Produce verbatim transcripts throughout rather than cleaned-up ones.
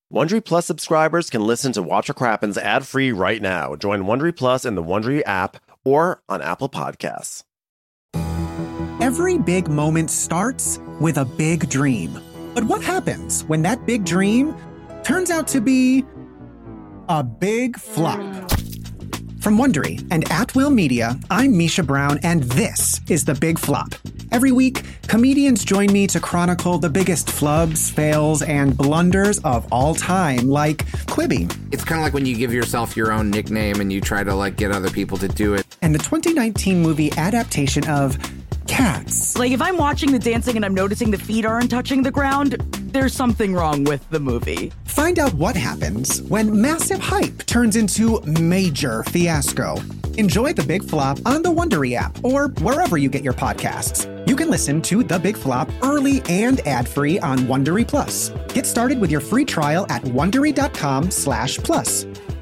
Wondery Plus subscribers can listen to Watch What Crappens ad-free right now. Join Wondery Plus in the Wondery app or on Apple Podcasts. Every big moment starts with a big dream. But what happens when that big dream turns out to be a big flop? From Wondery and At Will Media, I'm Misha Brown, and this is The Big Flop. Every week, comedians join me to chronicle the biggest flubs, fails, and blunders of all time, like Quibi. It's kind of like when you give yourself your own nickname and you try to like get other people to do it. And the twenty nineteen movie adaptation of Cats. Like, if I'm watching the dancing and I'm noticing the feet aren't touching the ground, there's something wrong with the movie. Find out what happens when massive hype turns into major fiasco. Enjoy The Big Flop on the Wondery app or wherever you get your podcasts. You can listen to The Big Flop early and ad-free on Wondery Plus. Get started with your free trial at Wondery.com slash plus.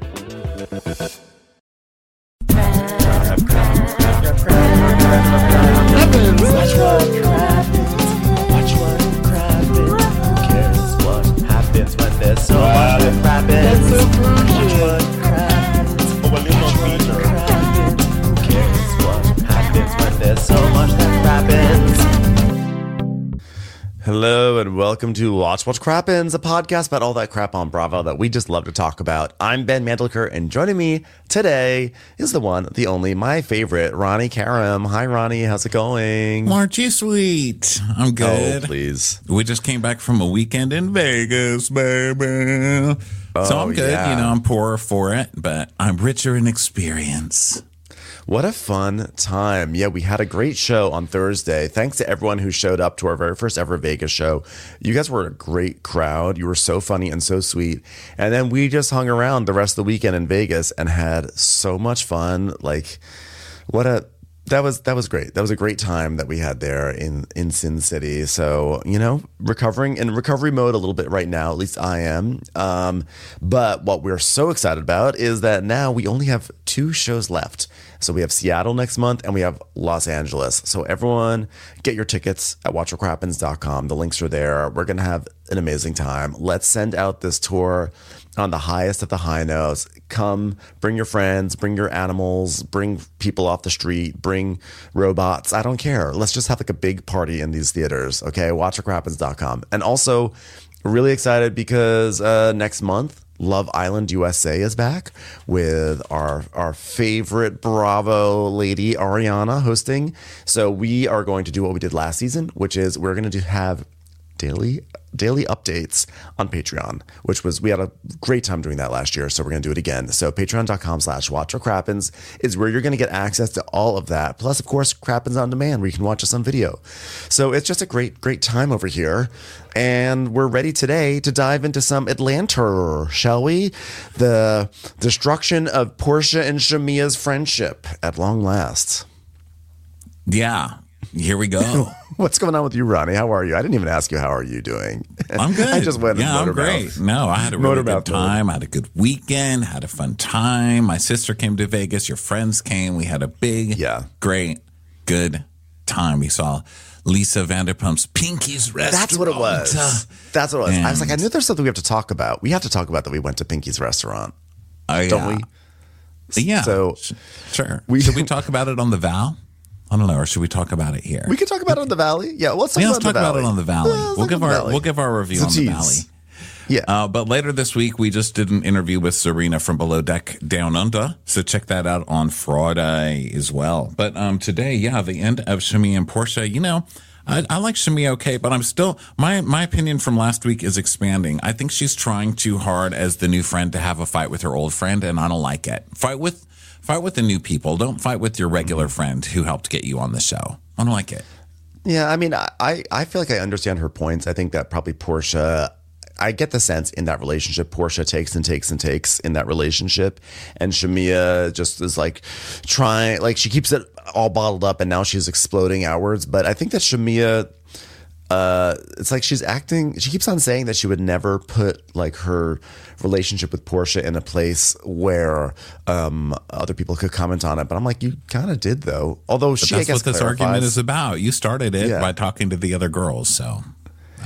Watch what crappens. Watch what crappens. Who cares what happens when there's so much that crappens? Watch what crappens. Watch what crappens. Who cares what happens when there's so much that crappens? Hello and welcome to Watch What Crappens, a podcast about all that crap on Bravo that we just love to talk about. I'm Ben Mandelker, and joining me today is the one, the only, my favorite, Ronnie Karam. Hi, Ronnie. How's it going? Aren't you sweet? I'm good. Oh, please. We just came back from a weekend in Vegas, baby. Oh, so I'm good. yeah. You know, I'm poorer for it, but I'm richer in experience. What a fun time. Yeah, we had a great show on Thursday. Thanks to everyone who showed up to our very first ever Vegas show. You guys were a great crowd. You were so funny and so sweet. And then we just hung around the rest of the weekend in Vegas and had so much fun. Like, what a... That was that was great. That was a great time that we had there in, in Sin City. So, you know, recovering in recovery mode a little bit right now, at least I am. Um, but what we're so excited about is that now we only have two shows left. So we have Seattle next month and we have Los Angeles. So everyone get your tickets at watch what crappens dot com. The links are there. We're going to have an amazing time. Let's send out this tour on the highest of the high notes. Come, bring your friends, bring your animals, bring people off the street, bring robots. I don't care. Let's just have like a big party in these theaters. Okay, watch what crappens dot com. And also, really excited because uh, next month, Love Island U S A is back with our our favorite Bravo lady, Ariana, hosting. So we are going to do what we did last season, which is we're going to have daily daily updates on Patreon, which was, we had a great time doing that last year. So we're going to do it again. So patreon.com slash watch what crappens is where you're going to get access to all of that. Plus, of course, Crappens on Demand, where you can watch us on video. So it's just a great, great time over here. And we're ready today to dive into some Atlanta, shall we? The destruction of Portia and Shamia's friendship at long last. Yeah, here we go. What's going on with you, Ronnie? How are you? I didn't even ask you, how are you doing? I'm good. I just went Yeah, I'm great. mouth. No, I had a really Motor good mouth time. I had a good weekend, had a fun time. My sister came to Vegas. Your friends came. We had a big, Yeah. great, good time. We saw Lisa Vanderpump's Pinky's Restaurant. That's what it was. Uh, That's what it was. I was like, I and- knew there's something we have to talk about. We have to talk about that we went to Pinky's restaurant, Oh, yeah. don't we? Yeah. So Sh- sure. we- Should we talk about it on the Val? I don't know, or should we talk about it here? We could talk about it on the Valley. Yeah, let's talk, yeah, about, let's talk the about Valley. it on the Valley. Yeah, let's we'll talk give about the our Valley. we'll give our review It's a on the tease. Valley. Yeah. Uh, but later this week, we just did an interview with Serena from Below Deck Down Under. So check that out on Friday as well. But um, today, yeah, the end of Shamia and Portia. You know, I, I like Shamia okay, but I'm still, my, my opinion from last week is expanding. I think she's trying too hard as the new friend to have a fight with her old friend, and I don't like it. Fight with, fight with the new people. Don't fight with your regular friend who helped get you on the show. I don't like it. Yeah, I mean, I, I feel like I understand her points. I think that probably Portia, I get the sense in that relationship, Portia takes and takes and takes in that relationship. And Shamia just is like trying, like she keeps it all bottled up and now she's exploding outwards. But I think that Shamia, uh, it's like she's acting, she keeps on saying that she would never put like her relationship with Portia in a place where um, other people could comment on it. But I'm like, you kind of did though. Although But she, that's I guess, what this clarifies. argument is about. You started it Yeah. by talking to the other girls, so.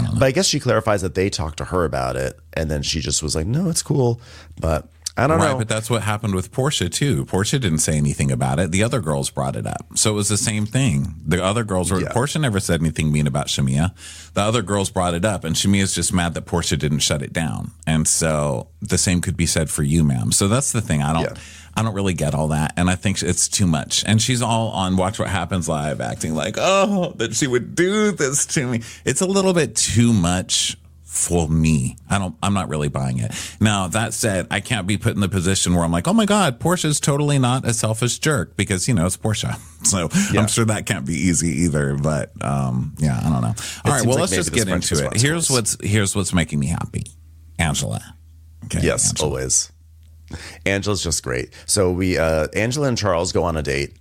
But I guess she clarifies that they talked to her about it, and then she just was like, "No, it's cool." But I don't right, know. but that's what happened with Portia too. Portia didn't say anything about it. The other girls brought it up. So it was the same thing. The other girls were, Yeah. Portia never said anything mean about Shamia. The other girls brought it up, and Shamia's just mad that Portia didn't shut it down. And so the same could be said for you, ma'am. So that's the thing. I don't, Yeah. I don't really get all that. And I think it's too much. And she's all on Watch What Happens Live acting like, oh, that she would do this to me. It's a little bit too much for me. I don't, I'm not really buying it. Now, that said, I can't be put in the position where I'm like, oh my God, Portia's totally not a selfish jerk because, you know, it's Portia. So Yeah. I'm sure that can't be easy either. But um, yeah, I don't know. All right, seems well, like let's maybe just this get friendship into it. runs Here's course. what's, here's what's making me happy. Angela. Okay, Yes, Angela. always. Angela's just great. So we, uh, Angela and Charles go on a date.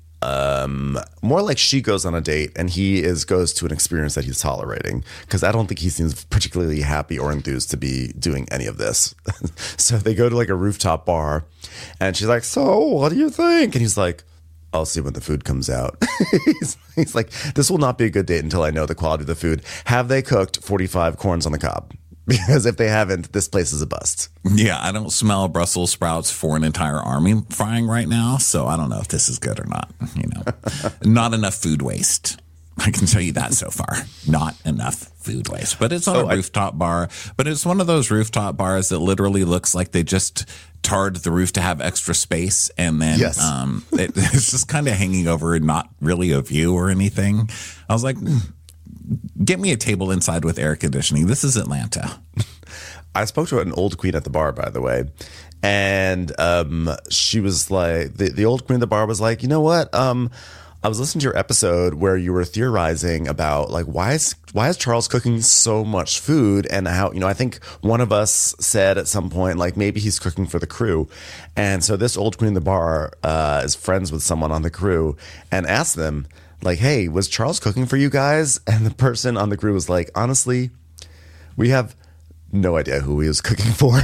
Um, more like she goes on a date and he is goes to an experience that he's tolerating because I don't think he seems particularly happy or enthused to be doing any of this. So they go to like a rooftop bar and she's like, "So what do you think?" And he's like, "I'll see when the food comes out." he's, he's like, "This will not be a good date until I know the quality of the food. Have they cooked forty-five corns on the cob?" Because if they haven't, this place is a bust. Yeah, I don't smell Brussels sprouts for an entire army frying right now, so I don't know if this is good or not. You know, not enough food waste. I can tell you that so far. Not enough food waste. But it's on Oh, a I- rooftop bar. But it's one of those rooftop bars that literally looks like they just tarred the roof to have extra space, and then Yes. um, it, it's just kind of hanging over, not really a view or anything. I was like, mm, get me a table inside with air conditioning. This is Atlanta. I spoke to an old queen at the bar, by the way, and um, she was like, the, the old queen of the bar was like, "You know what? Um, I was listening to your episode where you were theorizing about like why is why is Charles cooking so much food, and how, you know, I think one of us said at some point like maybe he's cooking for the crew." And so this old queen of the bar uh, is friends with someone on the crew and asked them like, "Hey, was Charles cooking for you guys?" And the person on the crew was like, "Honestly, we have no idea who he was cooking for."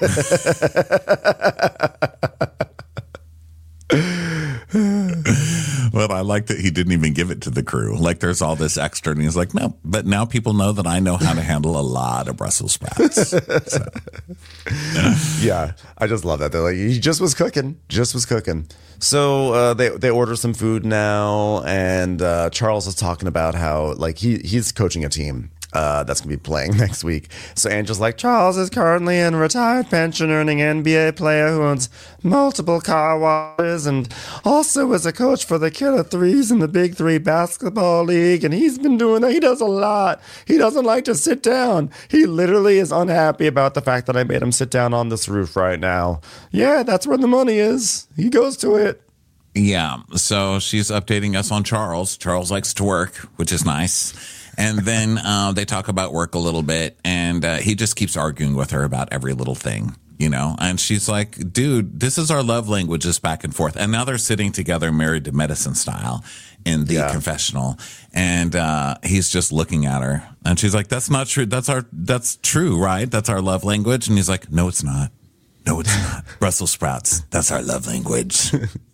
Well, I like that he didn't even give it to the crew. Like there's all this extra, and he's like, no. But now people know that I know how to handle a lot of Brussels sprouts. So, Yeah, I just love that. They're like, he just was cooking, just was cooking. So uh, they they order some food now, and uh, Charles is talking about how like he he's coaching a team uh, that's gonna be playing next week. So Angela's like, "Charles is currently a retired pension earning N B A player who owns multiple car washes and also is a coach for the Killer Threes in the Big Three basketball league. And he's been doing that. He does a lot. He doesn't like to sit down. He literally is unhappy about the fact that I made him sit down on this roof right now. Yeah, that's where the money is. He goes to it." yeah. So she's updating us on Charles. Charles likes to work, which is nice. And then uh, they talk about work a little bit, and uh, he just keeps arguing with her about every little thing, you know? And she's like, dude, this is our love languages back and forth. And now they're sitting together, married to medicine style in the Yeah. confessional. And uh, he's just looking at her. And she's like, that's not true. That's our, that's true, right? That's our love language. And he's like, no, it's not. No, it's not. Brussels sprouts. That's our love language.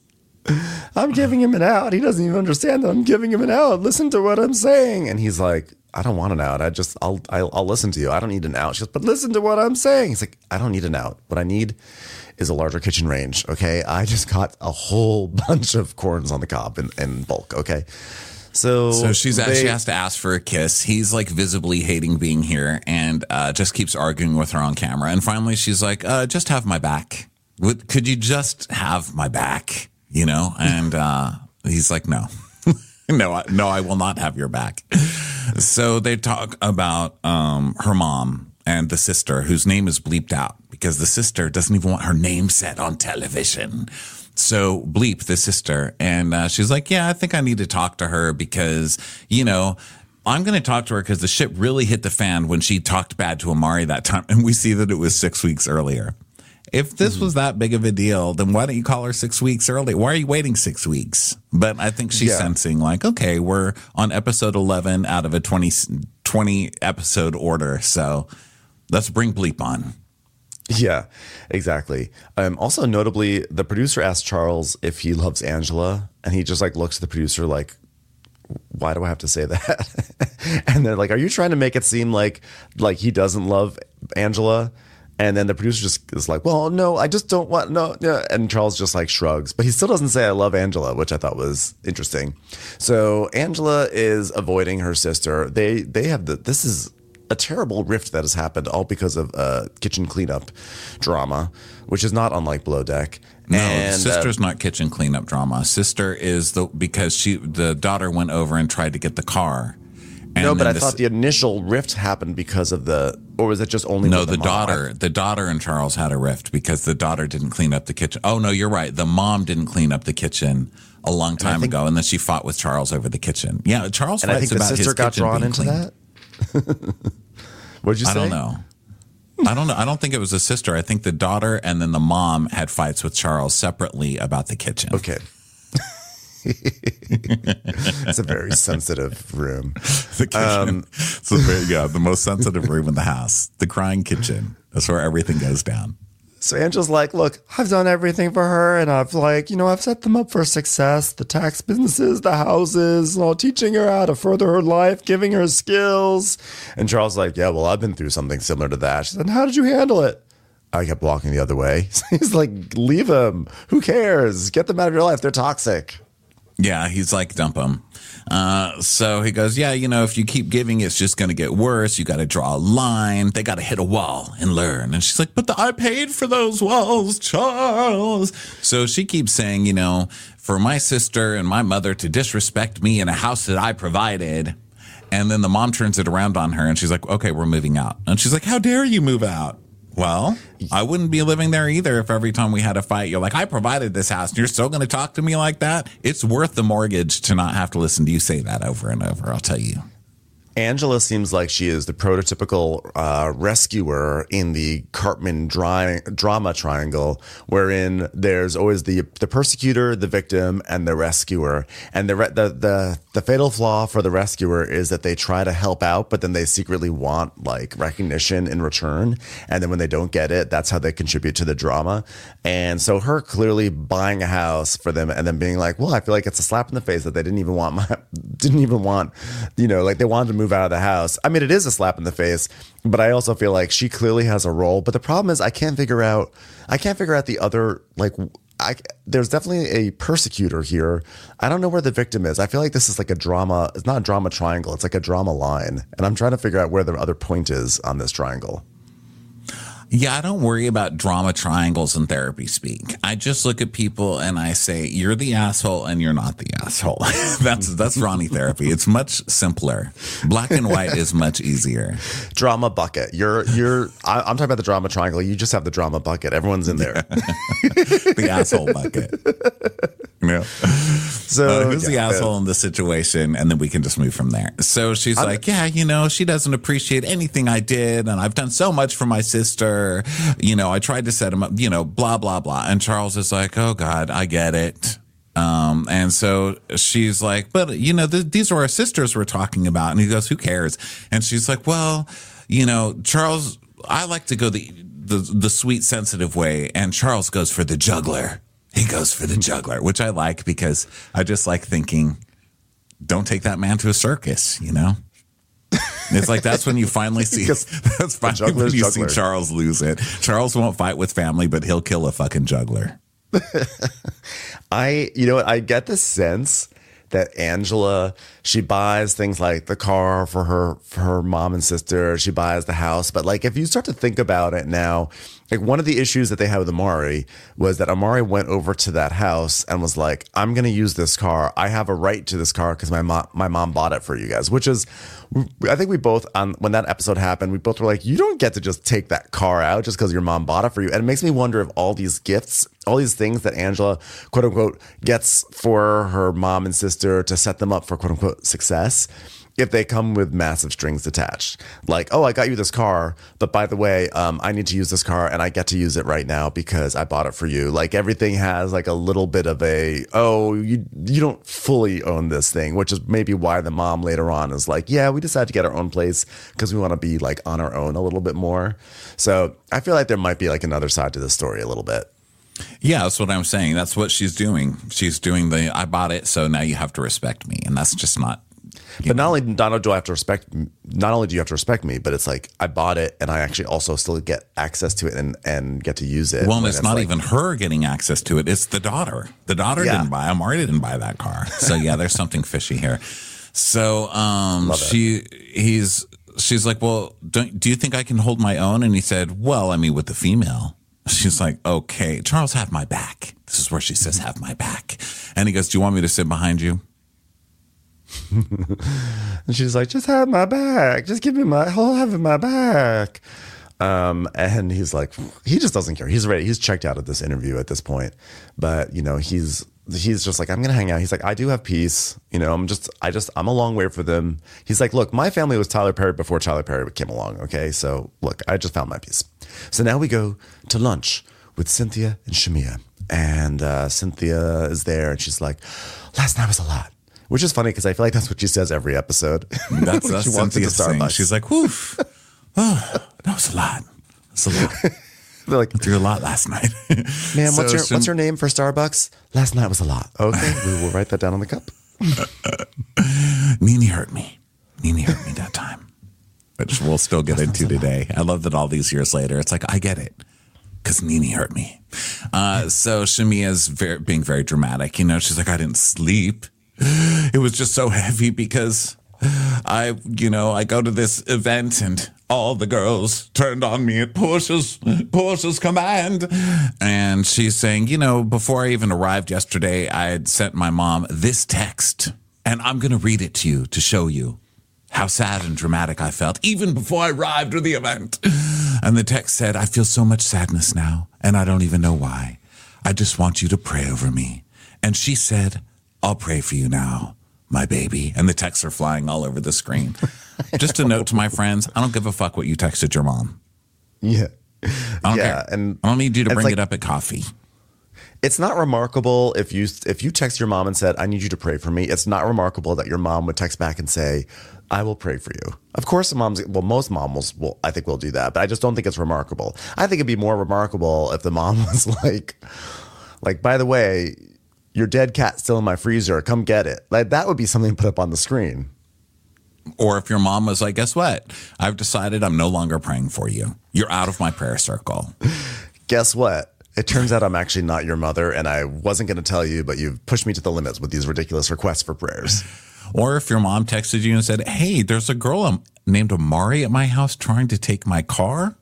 I'm giving him an out. He doesn't even understand that I'm giving him an out. Listen to what I'm saying. And he's like, "I don't want an out. I just, I'll, I'll, I'll listen to you. I don't need an out." She goes, "But listen to what I'm saying." He's like, "I don't need an out. What I need is a larger kitchen range. Okay. I just got a whole bunch of corns on the cob in, in bulk. Okay." So, So she's they- she has to ask for a kiss. He's like visibly hating being here, and uh, just keeps arguing with her on camera. And finally, she's like, uh, "Just have my back. Would, could you just have my back?" You know? And uh, he's like, "No, no, I, no, I will not have your back." So they talk about um, her mom and the sister, whose name is bleeped out because the sister doesn't even want her name said on television. So bleep the sister. And uh, she's like, yeah, I think I need to talk to her because, you know, I'm going to talk to her because the shit really hit the fan when she talked bad to Amari that time. And we see that it was six weeks earlier. If this was that big of a deal, then why don't you call her six weeks early? Why are you waiting six weeks? But I think she's Yeah. sensing like, okay, we're on episode eleven out of a twenty, twenty episode order. So let's bring bleep on. Yeah, exactly. Um, also, notably, the producer asked Charles if he loves Angela, and he just like looks at the producer like, why do I have to say that? And they're like, are you trying to make it seem like like he doesn't love Angela? And then the producer just is like, well, no, I just don't want, no, no. And Charles just like shrugs, but he still doesn't say I love Angela, which I thought was interesting. So Angela is avoiding her sister. They they have the, this is a terrible rift that has happened all because of uh, kitchen cleanup drama, which is not unlike Below Deck. No, and, sister's uh, not kitchen cleanup drama. Sister is the, because she, the daughter went over and tried to get the car. And no, but I this, thought the initial rift happened because of the, or was it just only no, with the, the daughter, the daughter and Charles had a rift because the daughter didn't clean up the kitchen. Oh no, you're right. The mom didn't clean up the kitchen a long time think, ago, and then she fought with Charles over the kitchen. Yeah, Charles and fights I think the about sister his got kitchen drawn being into clean. that. What'd you say? I don't know. I don't know. I don't think it was the sister. I think the daughter and then the mom had fights with Charles separately about the kitchen. Okay. It's a very sensitive room. The kitchen. Um, so very, yeah, the most sensitive room in the house. The crying kitchen. That's where everything goes down. So Angela's like, look, I've done everything for her, and I've like, you know, I've set them up for success, the tax businesses, the houses, you know, teaching her how to further her life, giving her skills. And Charles is like, yeah, well, I've been through something similar to that. She said, how did you handle it? I kept walking the other way. He's like, leave them. Who cares? Get them out of your life. They're toxic. Yeah, he's like, dump them. Uh, so he goes, yeah, you know, if you keep giving, it's just going to get worse. You got to draw a line. They got to hit a wall and learn. And she's like, but the, I paid for those walls, Charles. So she keeps saying, you know, for my sister and my mother to disrespect me in a house that I provided. And then the mom turns it around on her and she's like, okay, we're moving out. And she's like, how dare you move out? Well, I wouldn't be living there either if every time we had a fight, you're like, I provided this house and you're still going to talk to me like that? It's worth the mortgage to not have to listen to you say that over and over, I'll tell you. Angela seems like she is the prototypical uh, rescuer in the Cartman dry, drama triangle, wherein there's always the the persecutor, the victim, and the rescuer. And the, the the the fatal flaw for the rescuer is that they try to help out, but then they secretly want like recognition in return. And then when they don't get it, that's how they contribute to the drama. And so her clearly buying a house for them and then being like, well, I feel like it's a slap in the face that they didn't even want my didn't even want, you know, like they wanted to move out of the house. I mean, it is a slap in the face, but I also feel like she clearly has a role. But the problem is I can't figure out, I can't figure out the other, like, I, there's definitely a persecutor here. I don't know where the victim is. I feel like this is like a drama. It's not a drama triangle. It's like a drama line. And I'm trying to figure out where the other point is on this triangle. Yeah, I don't worry about drama triangles in therapy speak. I just look at people and I say, you're the asshole and you're not the asshole. that's that's Ronnie therapy. It's much simpler. Black and white is much easier. Drama bucket. You're you're. I, I'm talking about the drama triangle. You just have the drama bucket. Everyone's in there. The asshole bucket. Yeah. So uh, who's yeah, the asshole yeah. in this situation? And then we can just move from there. So she's I'm, like, yeah, you know, she doesn't appreciate anything I did. And I've done so much for my sister. You know, I tried to set him up, you know, blah, blah, blah. And Charles is like, oh, God, I get it. Um, and so she's like, but, you know, th- these are our sisters we're talking about. And he goes, who cares? And she's like, well, you know, Charles, I like to go the, the, the sweet, sensitive way. And Charles goes for the juggler. He goes for the juggler, which I like because I just like thinking, don't take that man to a circus, you know? It's like that's when you finally see that's finally when you juggler. see Charles lose it. Charles won't fight with family, but he'll kill a fucking juggler. I, you know what? I get the sense that Angela, she buys things like the car for her for her mom and sister. She buys the house, but like if you start to think about it now, like one of the issues that they had with Amari was that Amari went over to that house and was like, "I'm going to use this car. I have a right to this car because my mom my mom bought it for you guys." Which is, I think we both on when that episode happened, we both were like, "You don't get to just take that car out just because your mom bought it for you." And it makes me wonder if all these gifts, all these things that Angela quote unquote gets for her mom and sister to set them up for quote unquote success, if they come with massive strings attached. Like, oh, I got you this car, but by the way, um, I need to use this car and I get to use it right now because I bought it for you. Like everything has like a little bit of a, oh, you you don't fully own this thing, which is maybe why the mom later on is like, yeah, we decided to get our own place because we want to be like on our own a little bit more. So I feel like there might be like another side to this story a little bit. Yeah, that's what I'm saying. That's what she's doing. She's doing the, I bought it, so now you have to respect me. And that's just not. But not only, not only do I have to respect, not only do you have to respect me, but it's like I bought it and I actually also still get access to it and, and get to use it. Well, and it's, it's not like, even her getting access to it. It's the daughter. The daughter Yeah. didn't buy it. Marty didn't buy that car. So yeah, there's something fishy here. So um, she, he's, she's like, well, don't, do you think I can hold my own? And he said, well, I mean, with the female. She's like, okay, Charles, have my back. This is where she says, have my back. And he goes, do you want me to sit behind you? And she's like, just have my back. Just give me my whole have my back. Um, and he's like, he just doesn't care. He's ready. He's checked out of this interview at this point. But, you know, he's he's just like, I'm going to hang out. He's like, I do have peace. You know, I'm just, I just, I'm a long way for them. He's like, look, my family was Tyler Perry before Tyler Perry came along. Okay. So look, I just found my peace. So now we go to lunch with Cynthia and Shamia. And uh, Cynthia is there and she's like, last night was a lot. Which is funny because I feel like that's what she says every episode. That's, that's she walks into Cynthia's thing. Starbucks. She's like, woof. Oh, that was a lot. That's a lot. They're like, Through a lot last night. man, So what's your Sham- what's your name for Starbucks? Last night was a lot. Okay, we will write that down on the cup. Nene hurt me. Nene hurt me that time. Which we'll still get into today. I love that all these years later, it's like, I get it. Because Nene hurt me. Uh, so Shamia's very, being very dramatic. You know, she's like, I didn't sleep. It was just so heavy because I, you know, I go to this event and all the girls turned on me at Portia's, Portia's command. And she's saying, you know, before I even arrived yesterday, I had sent my mom this text. And I'm going to read it to you to show you how sad and dramatic I felt even before I arrived to the event. And the text said, I feel so much sadness now, and I don't even know why. I just want you to pray over me. And she said, I'll pray for you now, my baby. And the texts are flying all over the screen. Just a note to my friends, I don't give a fuck what you texted your mom. Yeah, I don't yeah, care. and I don't need you to it's bring like- it up at coffee. it's not remarkable if you if you text your mom and said, I need you to pray for me. It's not remarkable that your mom would text back and say, I will pray for you. Of course, the moms, well, most moms will, I think, will do that, but I just don't think it's remarkable. I think it'd be more remarkable if the mom was like, like, by the way, your dead cat's still in my freezer. Come get it. Like that would be something put up on the screen. Or if your mom was like, guess what? I've decided I'm no longer praying for you. You're out of my prayer circle. Guess what? It turns out I'm actually not your mother, and I wasn't going to tell you, but you've pushed me to the limits with these ridiculous requests for prayers. Or if your mom texted you and said, hey, there's a girl um, named Amari at my house trying to take my car.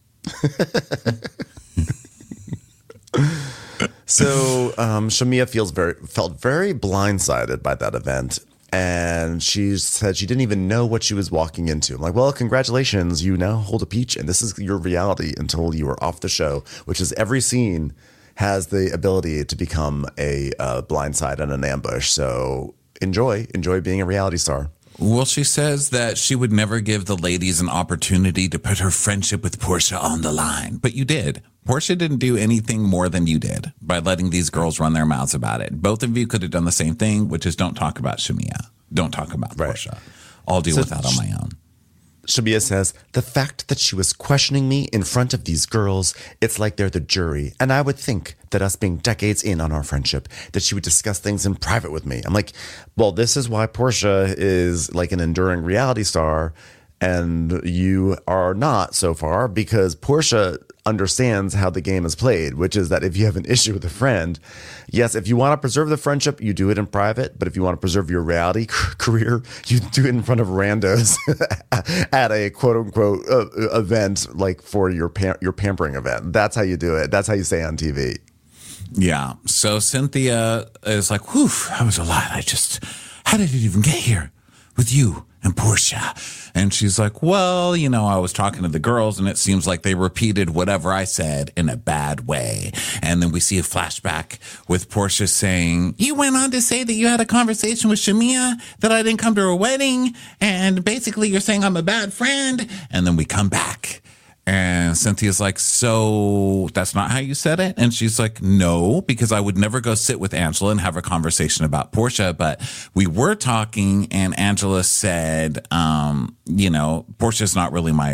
So um, Shamia feels very felt very blindsided by that event. And she said she didn't even know what she was walking into. I'm like, well, congratulations. You now hold a peach, and this is your reality until you are off the show, which is every scene has the ability to become a uh, blindside and an ambush. So enjoy, enjoy being a reality star. Well, she says that she would never give the ladies an opportunity to put her friendship with Portia on the line. But you did. Portia didn't do anything more than you did by letting these girls run their mouths about it. Both of you could have done the same thing, which is don't talk about Shamia. Don't talk about Right. Portia. I'll deal So with that on my own. Shamia says, the fact that she was questioning me in front of these girls, it's like they're the jury. And I would think that us being decades in on our friendship, that she would discuss things in private with me. I'm like, well, this is why Portia is like an enduring reality star and you are not so far, because Portia understands how the game is played, which is that if you have an issue with a friend, yes, if you want to preserve the friendship, you do it in private. But if you want to preserve your reality c- career, you do it in front of randos at a quote unquote uh, event, like for your pam- your pampering event. That's how you do it. That's how you stay on T V. Yeah. So Cynthia is like, whew, that was a lot. I just, how did it even get here with you and Portia? And she's like, well, you know, I was talking to the girls and it seems like they repeated whatever I said in a bad way. And then we see a flashback with Portia saying, you went on to say that you had a conversation with Shamia, that I didn't come to her wedding. And basically you're saying I'm a bad friend. And then we come back. And Cynthia's like, so that's not how you said it? And she's like, no, because I would never go sit with Angela and have a conversation about Portia. But we were talking and Angela said, um, you know, Portia's not really my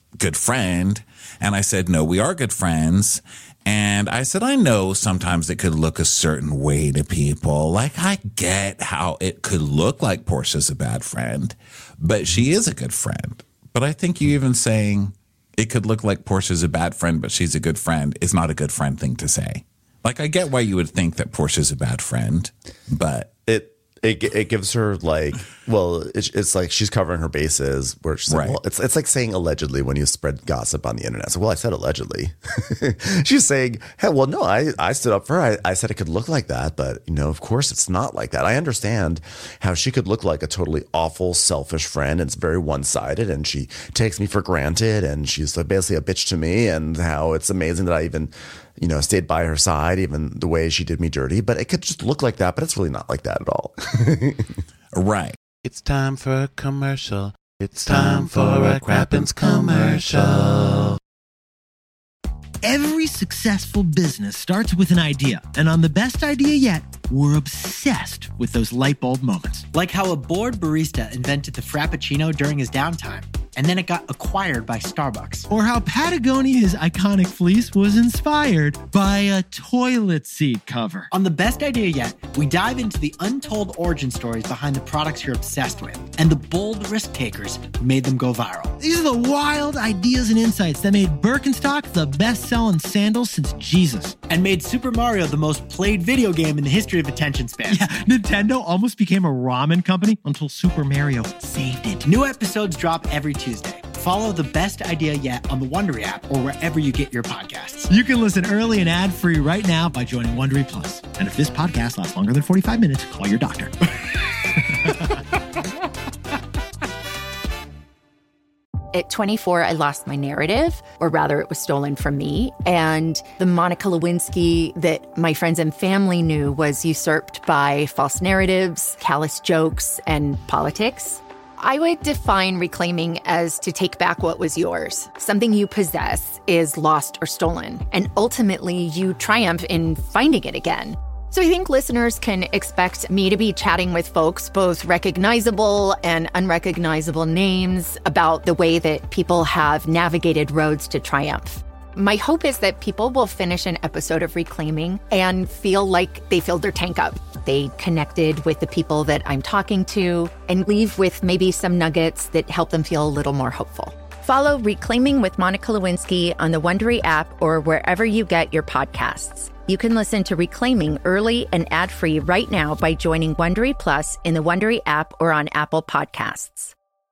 good friend. And I said, no, we are good friends. And I said, I know sometimes it could look a certain way to people. Like, I get how it could look like Portia's a bad friend, but she is a good friend. But I think you even saying it could look like Portia's a bad friend, but she's a good friend is not a good friend thing to say. Like, I get why you would think that Portia's a bad friend, but It it it gives her like, well, it's, it's like she's covering her bases. Where she's like, Right. well, it's it's like saying allegedly when you spread gossip on the internet. So, well, I said allegedly. She's saying, hey, well, no, I, I stood up for her. I, I said it could look like that, but you know, of course, it's not like that. I understand how she could look like a totally awful, selfish friend. And it's very one sided, and she takes me for granted, and she's like basically a bitch to me. And how it's amazing that I even, you know, stayed by her side, even the way she did me dirty. But it could just look like that, but it's really not like that at all. right. It's time for a commercial. It's time for a Crappens commercial. Every successful business starts with an idea. And on the best idea yet, we're obsessed with those light bulb moments. Like how a bored barista invented the Frappuccino during his downtime, and then it got acquired by Starbucks. Or how Patagonia's iconic fleece was inspired by a toilet seat cover. On the best idea yet, we dive into the untold origin stories behind the products you're obsessed with and the bold risk takers who made them go viral. These are the wild ideas and insights that made Birkenstock the best-selling sandal since Jesus. And made Super Mario the most played video game in the history of attention spans. Yeah, Nintendo almost became a ramen company until Super Mario saved it. New episodes drop every Tuesday. Follow the best idea yet on the Wondery app or wherever you get your podcasts. You can listen early and ad-free right now by joining Wondery Plus. And if this podcast lasts longer than forty-five minutes, call your doctor. At twenty-four, I lost my narrative, or rather it was stolen from me. And the Monica Lewinsky that my friends and family knew was usurped by false narratives, callous jokes, and politics. I would define reclaiming as to take back what was yours. Something you possess is lost or stolen, and ultimately you triumph in finding it again. So I think listeners can expect me to be chatting with folks, both recognizable and unrecognizable names, about the way that people have navigated roads to triumph. My hope is that people will finish an episode of Reclaiming and feel like they filled their tank up. They connected with the people that I'm talking to and leave with maybe some nuggets that help them feel a little more hopeful. Follow Reclaiming with Monica Lewinsky on the Wondery app or wherever you get your podcasts. You can listen to Reclaiming early and ad-free right now by joining Wondery Plus in the Wondery app or on Apple Podcasts.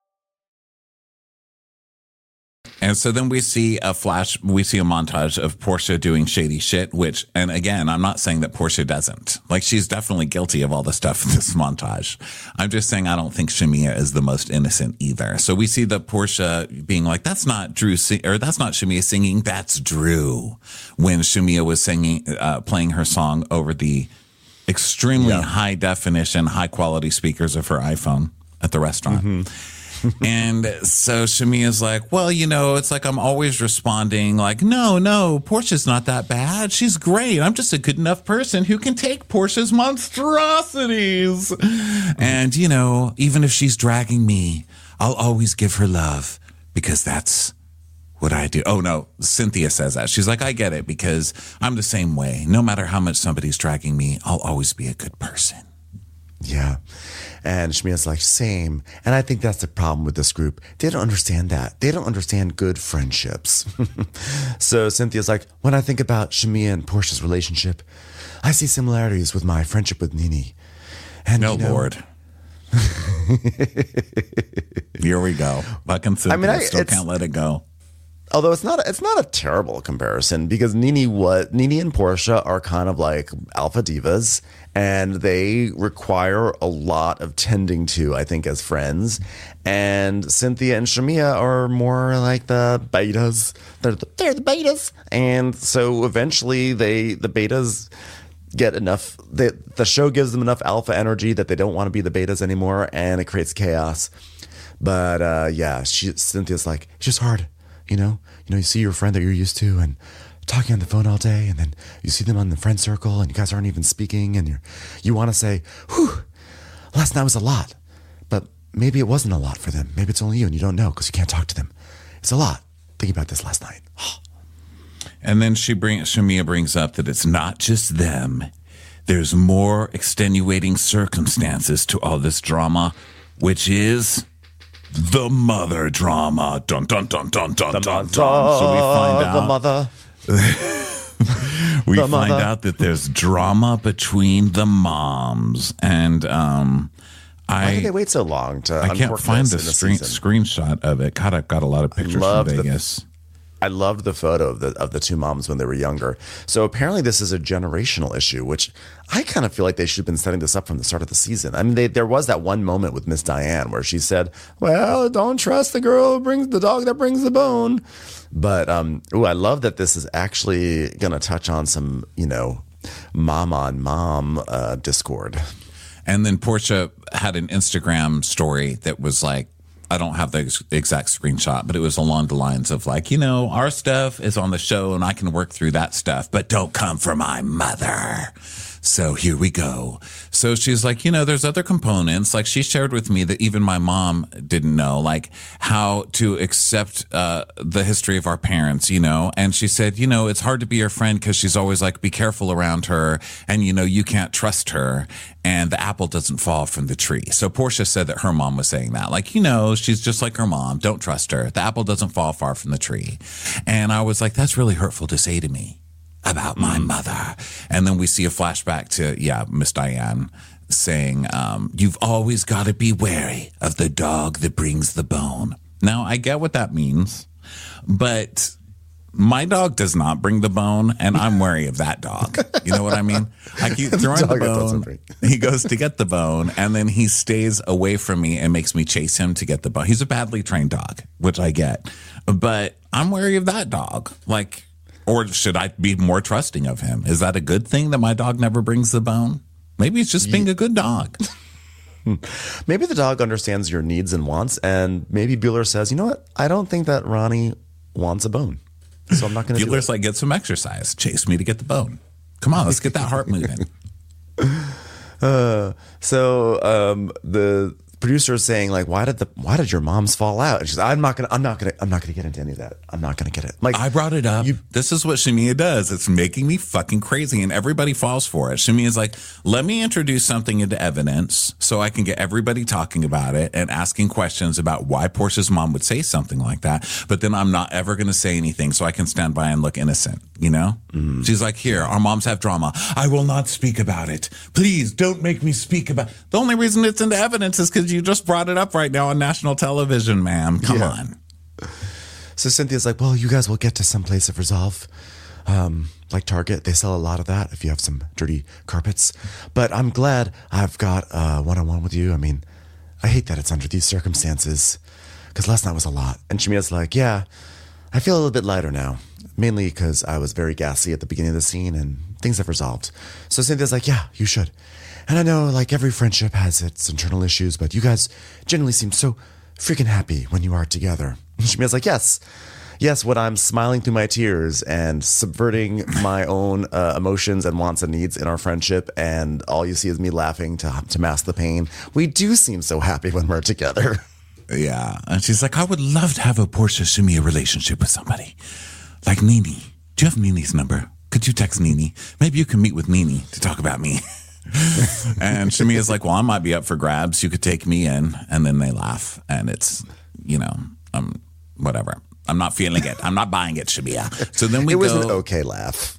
And so then we see a flash, we see a montage of Portia doing shady shit, which, and again, I'm not saying that Portia doesn't. Like, she's definitely guilty of all the stuff in this montage. I'm just saying I don't think Shamea is the most innocent either. So we see the Portia being like, that's not Drew, sing- or that's not Shamea singing, that's Drew. When Shamea was singing, uh, playing her song over the extremely yeah. high definition, high quality speakers of her iPhone at the restaurant. Mm-hmm. And so Shamea's like, well, you know, it's like I'm always responding like, no, no, Portia's not that bad. She's great. I'm just a good enough person who can take Portia's monstrosities. And, you know, even if she's dragging me, I'll always give her love because that's what I do. Oh, no, Cynthia says that. She's like, I get it because I'm the same way. No matter how much somebody's dragging me, I'll always be a good person. Yeah. And Shamea's like, same. And I think that's the problem with this group. They don't understand that. They don't understand good friendships. So Cynthia's like, when I think about Shamea and Portia's relationship, I see similarities with my friendship with Nini. And, no, you know, Lord. Here we go. Fucking Cynthia, I mean, I still can't let it go. Although it's not, it's not a terrible comparison because Nini, what Nini and Portia are kind of like alpha divas, and they require a lot of tending to, I think, as friends. And Cynthia and Shamea are more like the betas. They're the, they're the betas, and so eventually they, the betas, get enough. They, the show gives them enough alpha energy that they don't want to be the betas anymore, and it creates chaos. But uh, yeah, she, Cynthia's like, it's just hard. You know, you know, you see your friend that you're used to and talking on the phone all day, and then you see them on the friend circle and you guys aren't even speaking, and you're, you want to say, whew, last night was a lot, but maybe it wasn't a lot for them. Maybe it's only you and you don't know because you can't talk to them. It's a lot. thinking about this last night. And then she bring, Shamia brings up that it's not just them. There's more extenuating circumstances to all this drama, which is the mother drama. Dun, dun, dun, dun, dun, The dun, mother, dun. So we find out. the mother. we the find mother. out that there's drama between the moms. And um, Why did I they wait so long to I can't uncork find this the in screen, season? screenshot of it. God, I've got a lot of pictures from loved the- Vegas. I loved the photo of the of the two moms when they were younger. So apparently this is a generational issue, which I kind of feel like they should have been setting this up from the start of the season. I mean, they, there was that one moment with Miss Diane where she said, "Well, don't trust the girl who brings the dog that brings the bone." But um, ooh, I love that this is actually going to touch on some, you know, mom on mom uh, discord. And then Portia had an Instagram story that was like, I don't have the ex- exact screenshot, but it was along the lines of like, you know, our stuff is on the show and I can work through that stuff, but don't come for my mother. So here we go. So she's like, you know, there's other components. Like she shared with me that even my mom didn't know, like how to accept uh, the history of our parents, you know. And she said, you know, it's hard to be your friend because she's always like, be careful around her. And, you know, you can't trust her. And the apple doesn't fall from the tree. So Portia said that her mom was saying that. Like, you know, she's just like her mom. Don't trust her. The apple doesn't fall far from the tree. And I was like, that's really hurtful to say to me about my mother. And then we see a flashback to, yeah, Miss Diane saying, um, you've always got to be wary of the dog that brings the bone. Now, I get what that means, but my dog does not bring the bone, and I'm wary of that dog. You know what I mean? I keep throwing the dog that doesn't bone. bring- He goes to get the bone, and then he stays away from me and makes me chase him to get the bone. He's a badly trained dog, which I get, but I'm wary of that dog. Like, or should I be more trusting of him? Is that a good thing that my dog never brings the bone? Maybe it's just being a good dog. Maybe the dog understands your needs and wants, and maybe Bueller says, you know what? I don't think that Ronnie wants a bone, so I'm not going to do Bueller's it. like, get some exercise. Chase me to get the bone. Come on, let's get that heart moving. Uh, so um, the producer is saying, like, why did the why did your moms fall out? And she's like, I'm not gonna I'm not gonna I'm not gonna get into any of that. I'm not gonna get it. Like, I brought it up. You- This is what Shamia does. It's making me fucking crazy, and everybody falls for it. Shamia's like, let me introduce something into evidence so I can get everybody talking about it and asking questions about why Portia's mom would say something like that. But then I'm not ever going to say anything so I can stand by and look innocent, you know? Mm. She's like, here, our moms have drama. I will not speak about it. Please don't make me speak about it. The only reason it's into evidence is because you just brought it up right now on national television, ma'am. Come Yeah. on. So Cynthia's like, well, you guys will get to some place of resolve. Um, like Target, they sell a lot of that if you have some dirty carpets. But I'm glad I've got a one-on-one with you. I mean, I hate that it's under these circumstances because last night was a lot. And Shamia's like, yeah, I feel a little bit lighter now, mainly because I was very gassy at the beginning of the scene and things have resolved. So Cynthia's like, yeah, you should. And I know like every friendship has its internal issues, but you guys generally seem so freaking happy when you are together. And Shamia's like, yes. Yes, when I'm smiling through my tears and subverting my own uh, emotions and wants and needs in our friendship, and all you see is me laughing to to mask the pain. We do seem so happy when we're together. Yeah. And she's like, I would love to have a Portia Shamia relationship with somebody. Like Nene. Do you have Nene's number? Could you text Nene? Maybe you can meet with Nene to talk about me. And Shamia's like, well, I might be up for grabs. You could take me in. And then they laugh. And it's, you know, um, whatever. I'm not feeling it. I'm not buying it, Shamia. So then we it was go. an okay laugh.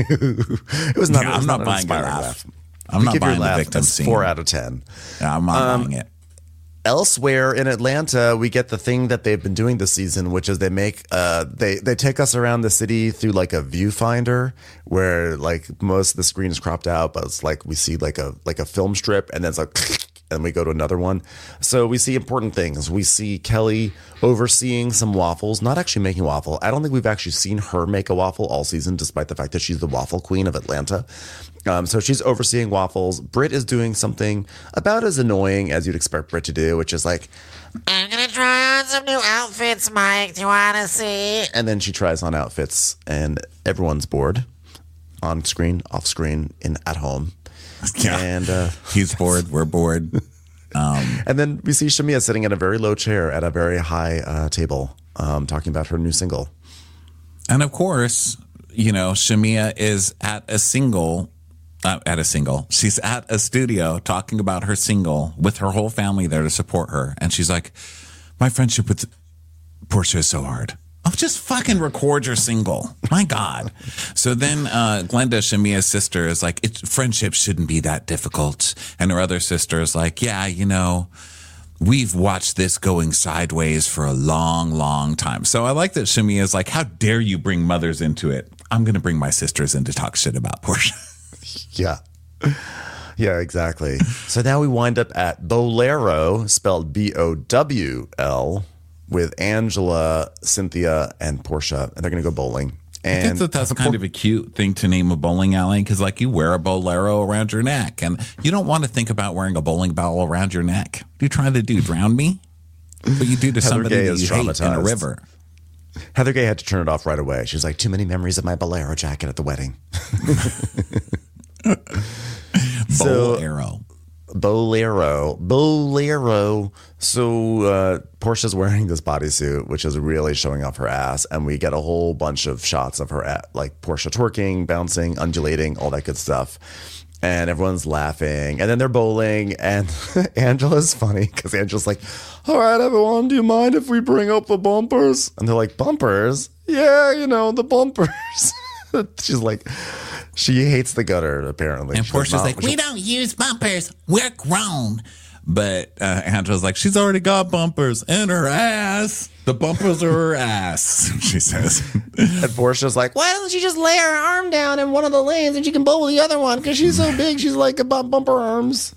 it was not. Yeah, it was I'm not an buying your inspiring laugh. I'm We not give your buying the laugh victim a scene. Four out of ten. Yeah, I'm not Um, buying it. Elsewhere in Atlanta, we get the thing that they've been doing this season, which is they make uh they they take us around the city through like a viewfinder where like most of the screen is cropped out, but it's like we see like a like a film strip, and then it's like and we go to another one. So we see important things. We see Kelly overseeing some waffles, not actually making waffle. I don't think we've actually seen her make a waffle all season, despite the fact that she's the waffle queen of Atlanta. Um, so she's overseeing waffles. Britt is doing something about as annoying as you'd expect Britt to do, which is like, I'm going to try on some new outfits, Mike. Do you want to see? And then she tries on outfits, and everyone's bored on screen, off screen, in at home. Yeah. And uh, He's bored. We're bored. Um, and then we see Shamia sitting in a very low chair at a very high uh, table, um, talking about her new single. And of course, you know, Shamia is at a single, uh, at a single. She's at a studio talking about her single with her whole family there to support her. And she's like, my friendship with Portia is so hard. Oh, just fucking record your single. My God. So then uh, Glenda, Shamia's sister, is like, it, friendship shouldn't be that difficult. And her other sister is like, yeah, you know, we've watched this going sideways for a long, long time. So I like that Shamia is like, how dare you bring mothers into it? I'm going to bring my sisters in to talk shit about Portia. Yeah. Yeah, exactly. So now we wind up at Bolero, spelled B O W L, with Angela, Cynthia, and Portia. And they're going to go bowling. And I think that that's kind of a cute thing to name a bowling alley because, like, you wear a bolero around your neck, and you don't want to think about wearing a bowling ball around your neck. What are you trying to do? Drown me? What you do to Heather somebody Gay that is you hate in a traumatized. river? Heather Gay had to turn it off right away. She was like, too many memories of my bolero jacket at the wedding. So- Bolero. Bolero. Bolero. So uh, Portia's wearing this bodysuit, which is really showing off her ass. And we get a whole bunch of shots of her at like Portia twerking, bouncing, undulating, all that good stuff. And everyone's laughing. And then they're bowling. And Angela's funny because Angela's like, all right, everyone, do you mind if we bring up the bumpers? And they're like, bumpers? Yeah, you know, the bumpers. She's like... She hates the gutter, apparently. And She does Portia's not- like, we don't use bumpers. We're grown. But uh, Angela's like, she's already got bumpers in her ass. The bumpers are her ass, she says. And Portia's like, why doesn't she just lay her arm down in one of the lanes and she can bowl with the other one? Because she's so big, she's like about bumper arms.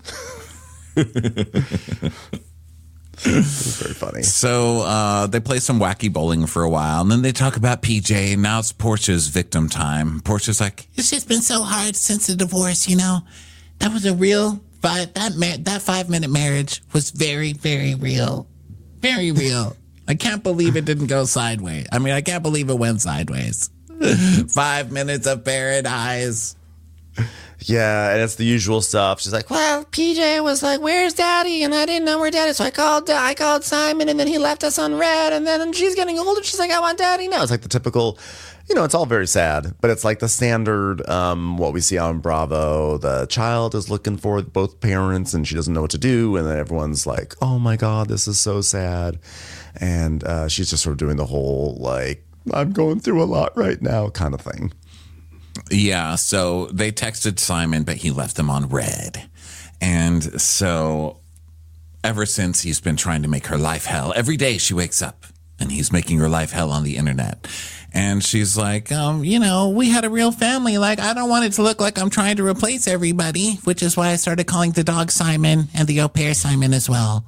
It's very funny. So uh, they play some wacky bowling for a while, and then they talk about P J, and now it's Portia's victim time. Portia's like, it's just been so hard since the divorce, you know? That was a real, five, that, mar- that five-minute marriage was very, very real. Very real. I can't believe it didn't go sideways. I mean, I can't believe it went sideways. Five minutes of paradise. Yeah, and it's the usual stuff. She's like, well, P J was like, where's Daddy? And I didn't know where Daddy is. So I called I called Simon, and then he left us on red. And then she's getting older. She's like, I want Daddy now. It's like the typical, you know, it's all very sad. But it's like the standard, um, what we see on Bravo. The child is looking for both parents, and she doesn't know what to do. And then everyone's like, oh, my God, this is so sad. And uh, she's just sort of doing the whole, like, I'm going through a lot right now kind of thing. Yeah, so they texted Simon, but he left them on red. And so ever since he's been trying to make her life hell, every day she wakes up and he's making her life hell on the internet. And she's like, um, you know, we had a real family. Like, I don't want it to look like I'm trying to replace everybody, which is why I started calling the dog Simon and the au pair Simon as well.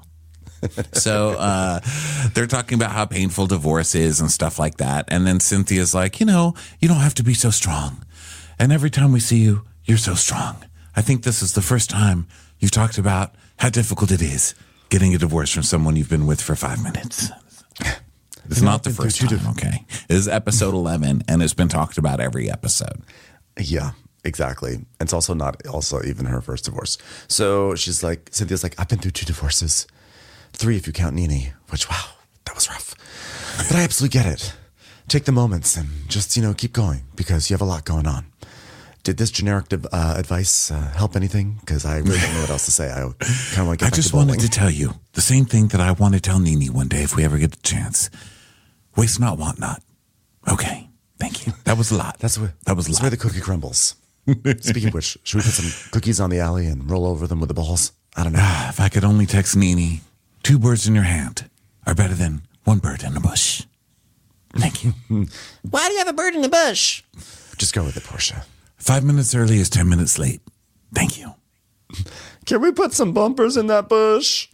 So uh, they're talking about how painful divorce is and stuff like that. And then Cynthia's like, you know, you don't have to be so strong. And every time we see you, you're so strong. I think this is the first time you've talked about how difficult it is getting a divorce from someone you've been with for five minutes. It's not the first time, okay? It is episode eleven, and it's been talked about every episode. Yeah, exactly. It's also not also even her first divorce. So she's like, Cynthia's like, I've been through two divorces. Three if you count Nene, which, wow, that was rough. But I absolutely get it. Take the moments and just, you know, keep going because you have a lot going on. Did this generic uh, advice uh, help anything? Because I really don't know what else to say. I kind of want to get I back just to bowling. wanted to tell you the same thing that I want to tell Nene one day if we ever get the chance. Waste not, want not. Okay, thank you. That was a lot. That's where, that was a that's lot. where the cookie crumbles. Speaking of which, should we put some cookies on the alley and roll over them with the balls? I don't know. Ah, if I could only text Nene, two birds in your hand are better than one bird in a bush. Thank you. Why do you have a bird in the bush? Just go with it, Portia. Five minutes early is ten minutes late. Thank you. Can we put some bumpers in that bush?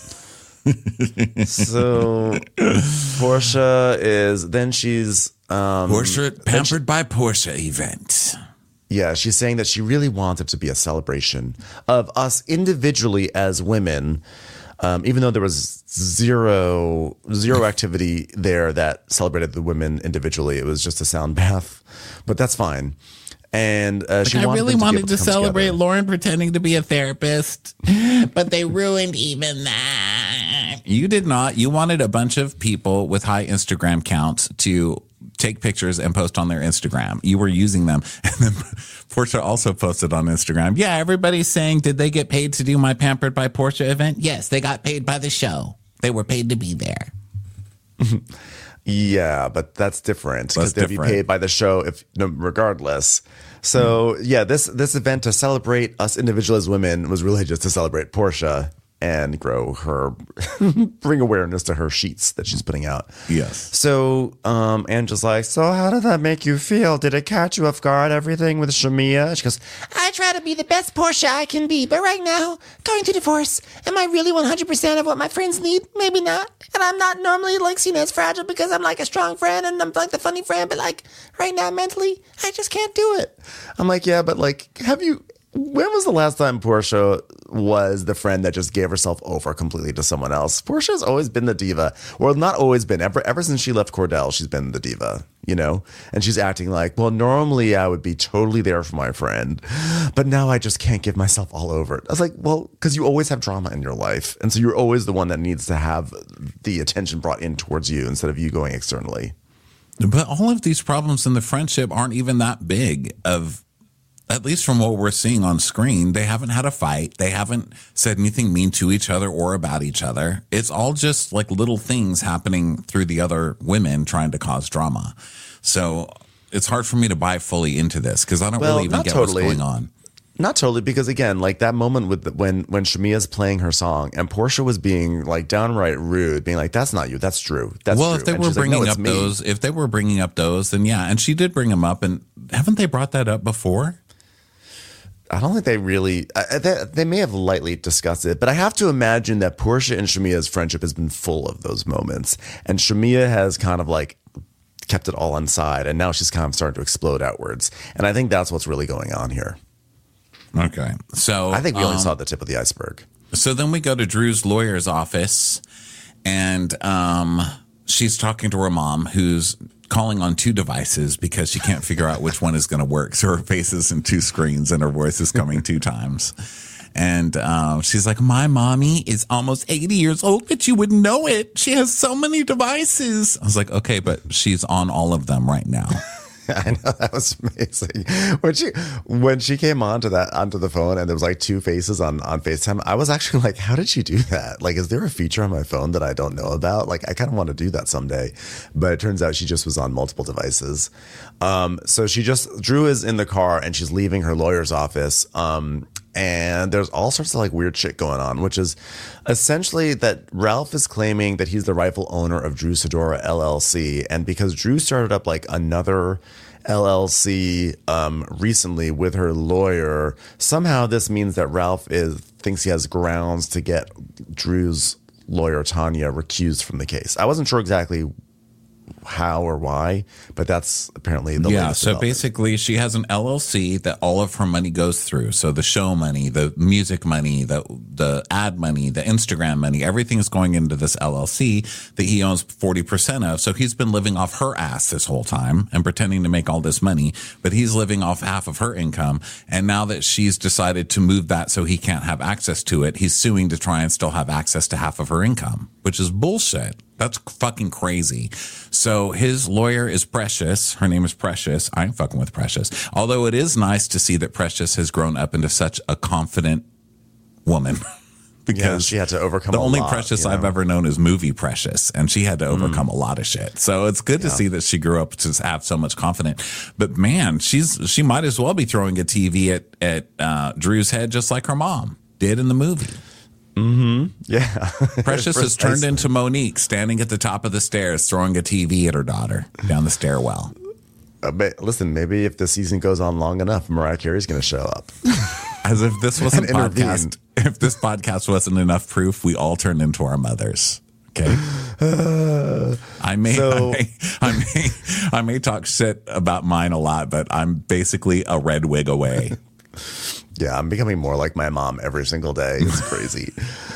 So Portia is then she's um Portia Pampered by Portia event. Yeah, she's saying that she really wants it to be a celebration of us individually as women. Um, even though there was zero zero activity there that celebrated the women individually, it was just a sound bath, but that's fine. And uh, she I wanted really them to be wanted able to, come celebrate together. Lauren pretending to be a therapist, but they ruined even that. You did not. You wanted a bunch of people with high Instagram counts to take pictures and post on their Instagram. You were using them. And then Portia also posted on Instagram. Yeah, everybody's saying, did they get paid to do my Pampered by Portia event? Yes, they got paid by the show. They were paid to be there. Yeah, but that's different because That's they'd be different. paid by the show if no, regardless. So yeah, this this event to celebrate us individual as women was really just to celebrate Portia and grow her, bring awareness to her sheets that she's putting out. Yes. So um, Angela's like, so how did that make you feel? Did it catch you off guard, everything with Shamia? She goes, I try to be the best Portia I can be, but right now, going to divorce, am I really one hundred percent of what my friends need? Maybe not. And I'm not normally like seen as fragile because I'm like a strong friend and I'm like the funny friend, but like right now mentally, I just can't do it. I'm like, yeah, but like, have you, when was the last time Portia was the friend that just gave herself over completely to someone else? Portia's always been the diva. Well, not always been. Ever ever since she left Cordell, she's been the diva, you know? And she's acting like, well, normally I would be totally there for my friend, but now I just can't give myself all over it. I was like, well, because you always have drama in your life. And so you're always the one that needs to have the attention brought in towards you instead of you going externally. But all of these problems in the friendship aren't even that big of, at least from what we're seeing on screen. They haven't had a fight. They haven't said anything mean to each other or about each other. It's all just like little things happening through the other women trying to cause drama. So it's hard for me to buy fully into this because I don't Well, really even not get totally. what's going on. Not totally, because again, like that moment with the, when when Shamia's playing her song and Portia was being like downright rude, being like, "That's not you, that's Drew." That's well, Drew. if they And were she's like, bringing "No, it's up me." those, if they were bringing up those, then yeah. And she did bring them up, and haven't they brought that up before? I don't think they really. I, they, they may have lightly discussed it, but I have to imagine that Portia and Shamia's friendship has been full of those moments, and Shamia has kind of like kept it all inside, and now she's kind of starting to explode outwards. And I think that's what's really going on here. Okay, so I think we only um, saw the tip of the iceberg. So then we go to Drew's lawyer's office, and um, she's talking to her mom, who's calling on two devices because she can't figure out which one is going to work. So her face is in two screens and her voice is coming two times. And um, she's like, my mommy is almost eighty years old, but you wouldn't know it. She has so many devices. I was like, okay, but she's on all of them right now. I know, that was amazing. When she when she came onto that onto the phone and there was like two faces on, on FaceTime, I was actually like, how did she do that? Like, is there a feature on my phone that I don't know about? Like, I kind of want to do that someday. But it turns out she just was on multiple devices. Um, so she just Drew is in the car and she's leaving her lawyer's office. Um, and there's all sorts of like weird shit going on, which is essentially that Ralph is claiming that he's the rightful owner of Drew Sidora L L C. And because Drew started up like another L L C um, recently with her lawyer, somehow this means that Ralph is thinks he has grounds to get Drew's lawyer, Tanya, recused from the case. I wasn't sure exactly how or why, but that's apparently the yeah. latest So development. basically, she has an L L C that all of her money goes through. So the show money, the music money, the the ad money, the Instagram money, everything is going into this L L C that he owns forty percent of. So he's been living off her ass this whole time and pretending to make all this money, but he's living off half of her income. And now that she's decided to move that so he can't have access to it, he's suing to try and still have access to half of her income, which is bullshit. That's fucking crazy. So his lawyer is Precious. Her name is Precious. I ain't fucking with Precious. Although it is nice to see that Precious has grown up into such a confident woman. Because yeah, she had to overcome the a only lot, Precious you know? I've ever known is movie Precious, and she had to overcome mm. a lot of shit. So it's good to Yeah. see that she grew up to have so much confidence. But man, she's she might as well be throwing a T V at at uh, Drew's head just like her mom did in the movie. Mm-hmm. Yeah. Precious has turned into Monique, standing at the top of the stairs, throwing a T V at her daughter down the stairwell. Uh, but listen, maybe if the season goes on long enough, Mariah Carey's going to show up. As if this wasn't And intervene. podcast. If this podcast wasn't enough proof, we all turned into our mothers. Okay. Uh, I may, so- I may, I may, I may talk shit about mine a lot, but I'm basically a red wig away. Yeah, I'm becoming more like my mom every single day. It's crazy.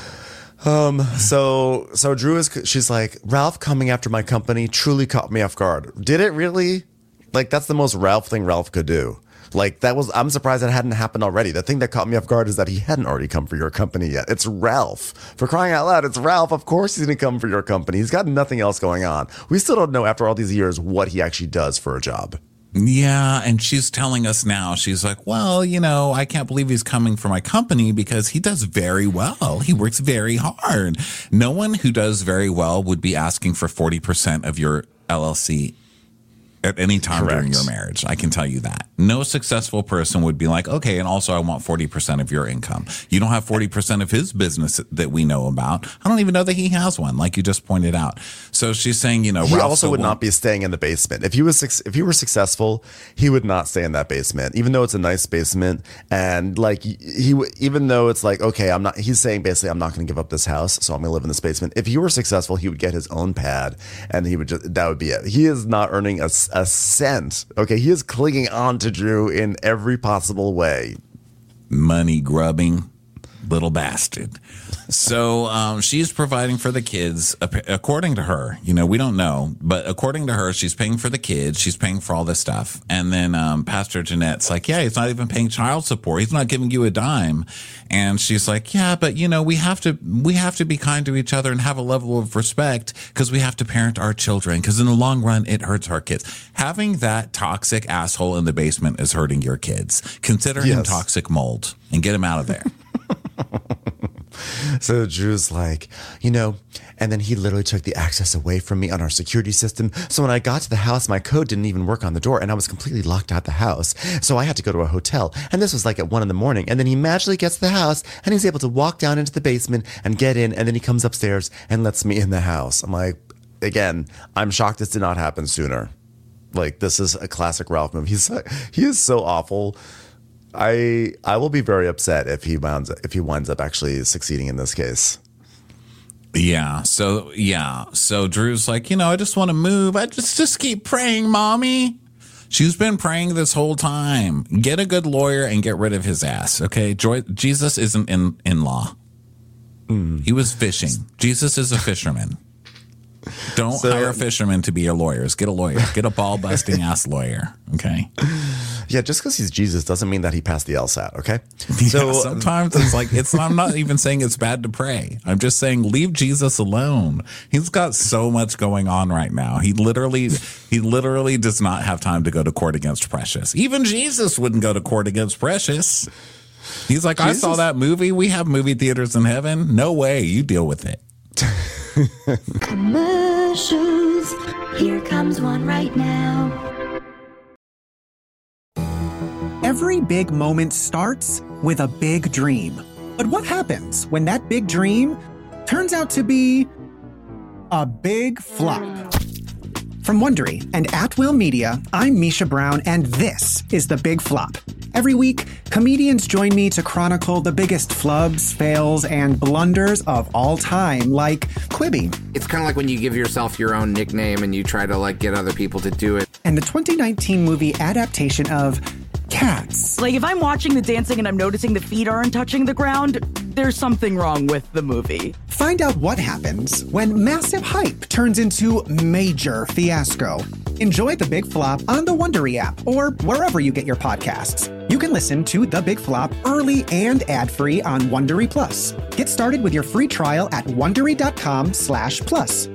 um, so so Drew is she's like, Ralph coming after my company truly caught me off guard. Did it really? Like, that's the most Ralph thing Ralph could do. Like, that was, I'm surprised that hadn't happened already. The thing that caught me off guard is that he hadn't already come for your company yet. It's Ralph. For crying out loud, it's Ralph. Of course he's going to come for your company. He's got nothing else going on. We still don't know after all these years what he actually does for a job. Yeah, and she's telling us now, she's like, well, you know, I can't believe he's coming for my company because he does very well. He works very hard. No one who does very well would be asking for forty percent of your L L C at any time Correct. during your marriage. I can tell you that. No successful person would be like, okay, and also I want forty percent of your income. You don't have forty percent of his business that we know about. I don't even know that he has one, like you just pointed out. So she's saying, you know, he Ralph also so would won't- not be staying in the basement. If he was suc- if he were successful, he would not stay in that basement, even though it's a nice basement. And like he, w- even though it's like, okay, I'm not, he's saying basically, I'm not going to give up this house, so I'm going to live in this basement. If he were successful, he would get his own pad and he would just, that would be it. He is not earning a, s- a cent. Okay. He is clinging on to Drew in every possible way. Money grubbing little bastard. So um, she's providing for the kids, ap- according to her. You know, we don't know, but according to her, she's paying for the kids. She's paying for all this stuff. And then um, Pastor Jeanette's like, yeah, he's not even paying child support. He's not giving you a dime. And she's like, yeah, but you know, we have to we have to be kind to each other and have a level of respect because we have to parent our children. Because in the long run, it hurts our kids. Having that toxic asshole in the basement is hurting your kids. Consider him Yes. toxic mold and get him out of there. So Drew's like, you know, and then he literally took the access away from me on our security system. So when I got to the house, my code didn't even work on the door and I was completely locked out the house. So I had to go to a hotel. And this was like at one in the morning. And then he magically gets to the house and he's able to walk down into the basement and get in. And then he comes upstairs and lets me in the house. I'm like, again, I'm shocked this did not happen sooner. Like, this is a classic Ralph move. He's he is so awful. I I will be very upset if he winds if he winds up actually succeeding in this case. Yeah. So yeah. So Drew's like, you know, I just want to move. I just just keep praying, mommy. She's been praying this whole time. Get a good lawyer and get rid of his ass. Okay. Joy, Jesus isn't in in law. Mm. He was fishing. Jesus is a fisherman. Don't So- hire fishermen to be your lawyers. Get a lawyer. Get a ball busting ass lawyer. Okay. Yeah, just because he's Jesus doesn't mean that he passed the LSAT. Okay. So sometimes it's like it's. I'm not even saying it's bad to pray. I'm just saying leave Jesus alone. He's got so much going on right now. He literally, he literally does not have time to go to court against Precious. Even Jesus wouldn't go to court against Precious. He's like, I saw Jesus- that movie. We have movie theaters in heaven. No way. You deal with it. Commercials. Here comes one right now. Every big moment starts with a big dream. But what happens when that big dream turns out to be a big flop? From Wondery and At Will Media, I'm Misha Brown, and this is The Big Flop. Every week, comedians join me to chronicle the biggest flubs, fails, and blunders of all time, like Quibi. It's kind of like when you give yourself your own nickname and you try to like get other people to do it. And the twenty nineteen movie adaptation of Cats. Like, if I'm watching the dancing and I'm noticing the feet aren't touching the ground, there's something wrong with the movie. Find out what happens when massive hype turns into major fiasco. Enjoy The Big Flop on the Wondery app or wherever you get your podcasts. You can listen to The Big Flop early and ad-free on Wondery Plus. Get started with your free trial at Wondery.com slash plus.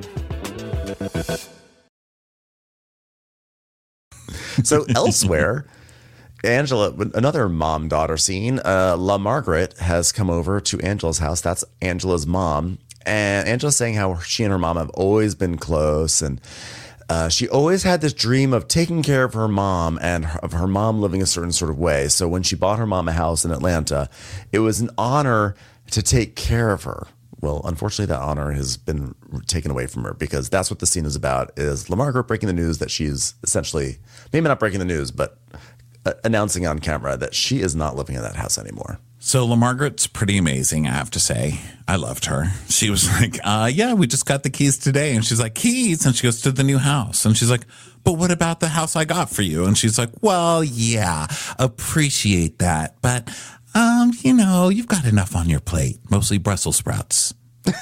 So elsewhere, Angela, another mom-daughter scene, uh, La Margaret has come over to Angela's house. That's Angela's mom. And Angela's saying how she and her mom have always been close. And uh, she always had this dream of taking care of her mom and her, of her mom living a certain sort of way. So when she bought her mom a house in Atlanta, it was an honor to take care of her. Well, unfortunately, that honor has been taken away from her because that's what the scene is about, is La Margaret breaking the news that she's essentially, maybe not breaking the news, but uh, announcing on camera that she is not living in that house anymore. So La Margaret's pretty amazing, I have to say. I loved her. She was like, uh, yeah, we just got the keys today. And she's like, keys? And she goes to the new house. And she's like, but what about the house I got for you? And she's like, well, yeah, appreciate that. But, um, you know, you've got enough on your plate, mostly Brussels sprouts.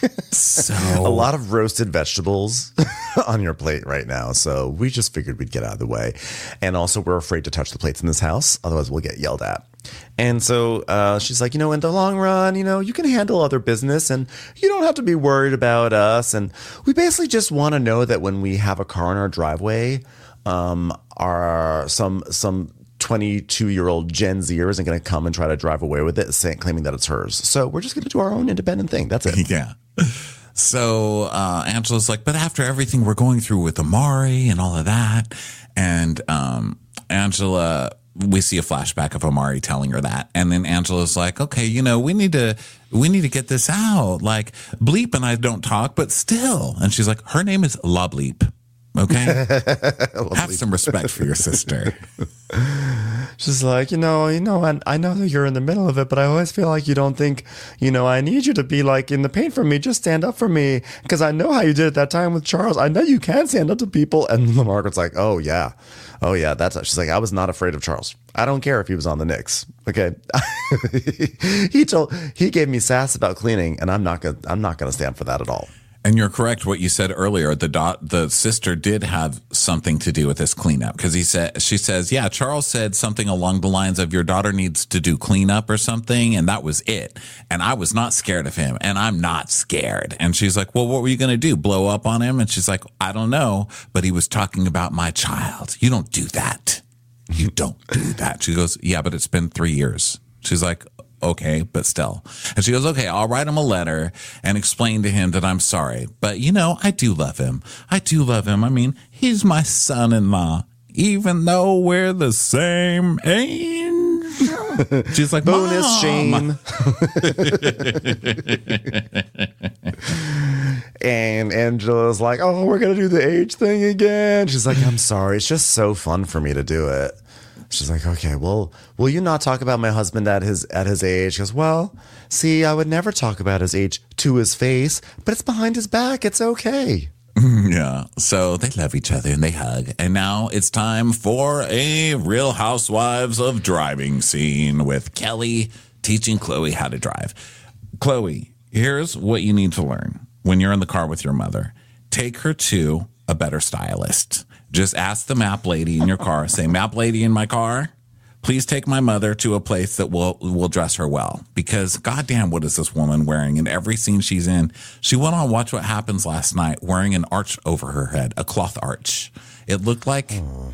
So a lot of roasted vegetables on your plate right now. So we just figured we'd get out of the way. And also we're afraid to touch the plates in this house. Otherwise we'll get yelled at. And so uh, she's like, you know, in the long run, you know, you can handle other business and you don't have to be worried about us. And we basically just want to know that when we have a car in our driveway, um, our some some twenty-two-year-old Gen Zer isn't going to come and try to drive away with it, saying, claiming that it's hers. So we're just going to do our own independent thing. That's it. Yeah. So uh, Angela's like, but after everything we're going through with Amari and all of that, and um, Angela, we see a flashback of Amari telling her that, and then Angela's like, okay, you know, we need to we need to get this out. Like, Bleep and I don't talk, but still. And she's like, her name is La Bleep. Okay, have some respect for your sister. She's like, you know, you know, and I know that you're in the middle of it, but I always feel like you don't think, you know, I need you to be like in the paint for me. Just stand up for me, because I know how you did it that time with Charles. I know you can stand up to people. And Margaret's like, oh yeah, oh yeah, that's. She's like, I was not afraid of Charles. I don't care if he was on the Knicks. Okay, he told he gave me sass about cleaning, and I'm not gonna I'm not gonna stand for that at all. And you're correct what you said earlier. The dot, the sister did have something to do with this cleanup, because he said, she says, yeah, Charles said something along the lines of your daughter needs to do cleanup or something. And that was it. And I was not scared of him, and I'm not scared. And she's like, well, what were you going to do? Blow up on him? And she's like, I don't know, but he was talking about my child. You don't do that. You don't do that. She goes, yeah, but it's been three years. She's like, okay, but still. And she goes, okay, I'll write him a letter and explain to him that I'm sorry. But, you know, I do love him. I do love him. I mean, he's my son-in-law, even though we're the same age. She's like, bonus Mom. shame. And Angela's like, oh, we're going to do the age thing again. She's like, I'm sorry. It's just so fun for me to do it. She's like, okay, well, will you not talk about my husband at his at his age? She goes, well, see, I would never talk about his age to his face, but it's behind his back. It's okay. Yeah. So they love each other and they hug. And now it's time for a Real Housewives of Driving scene with Kelly teaching Chloe how to drive. Chloe, here's what you need to learn when you're in the car with your mother. Take her to a better stylist. Just ask the map lady in your car, say, map lady in my car, please take my mother to a place that will will dress her well. Because goddamn, what is this woman wearing in every scene she's in? She went on Watch What Happens last night wearing an arch over her head, a cloth arch. It looked like, oh.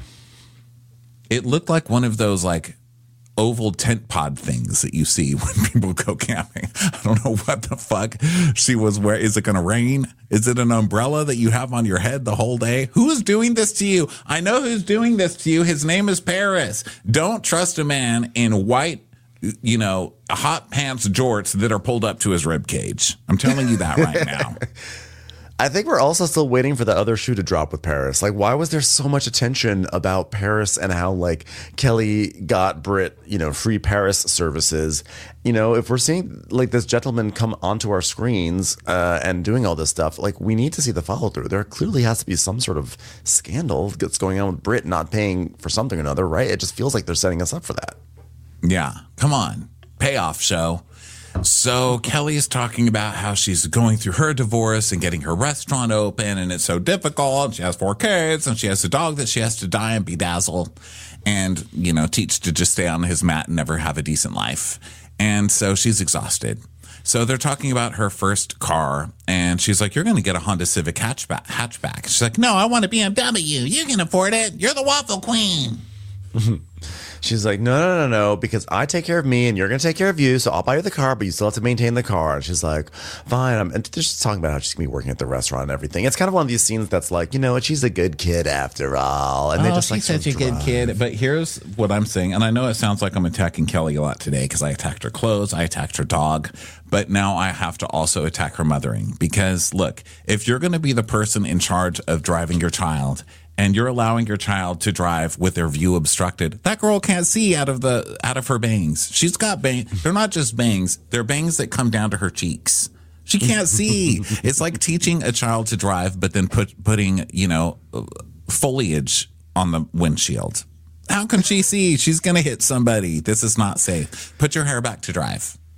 it looked like one of those like oval tent pod things that you see when people go camping. I don't know what the fuck she was wearing. Is it going to rain? Is it an umbrella that you have on your head the whole day? Who is doing this to you? I know who's doing this to you. His name is Paris. Don't trust a man in white, you know, hot pants jorts that are pulled up to his rib cage. I'm telling you that right now. I think we're also still waiting for the other shoe to drop with Paris. Like, why was there so much attention about Paris and how, like, Kelly got Britt, you know, free Paris services? You know, if we're seeing, like, this gentleman come onto our screens uh, and doing all this stuff, like, we need to see the follow-through. There clearly has to be some sort of scandal that's going on with Britt not paying for something or another, right? It just feels like they're setting us up for that. Yeah. Come on. Payoff show. So Kelly is talking about how she's going through her divorce and getting her restaurant open, and it's so difficult. She has four kids, and she has a dog that she has to die and bedazzle and, you know, teach to just stay on his mat and never have a decent life. And so she's exhausted. So they're talking about her first car, and she's like, you're going to get a Honda Civic hatchback. hatchback. She's like, no, I want a B M W. You can afford it. You're the waffle queen. She's like, no, no, no, no, because I take care of me and you're going to take care of you. So I'll buy you the car, but you still have to maintain the car. And she's like, fine. I'm, and they're just talking about how she's going to be working at the restaurant and everything. It's kind of one of these scenes that's like, you know what? She's a good kid after all. And oh, they just she's like such a good kid. But here's what I'm saying. And I know it sounds like I'm attacking Kelly a lot today because I attacked her clothes. I attacked her dog. But now I have to also attack her mothering. Because look, if you're going to be the person in charge of driving your child and you're allowing your child to drive with their view obstructed, that girl can't see out of the out of her bangs. She's got bangs. They're not just bangs. They're bangs that come down to her cheeks. She can't see. It's like teaching a child to drive, but then put putting, you know, foliage on the windshield. How can she see? She's going to hit somebody. This is not safe. Put your hair back to drive.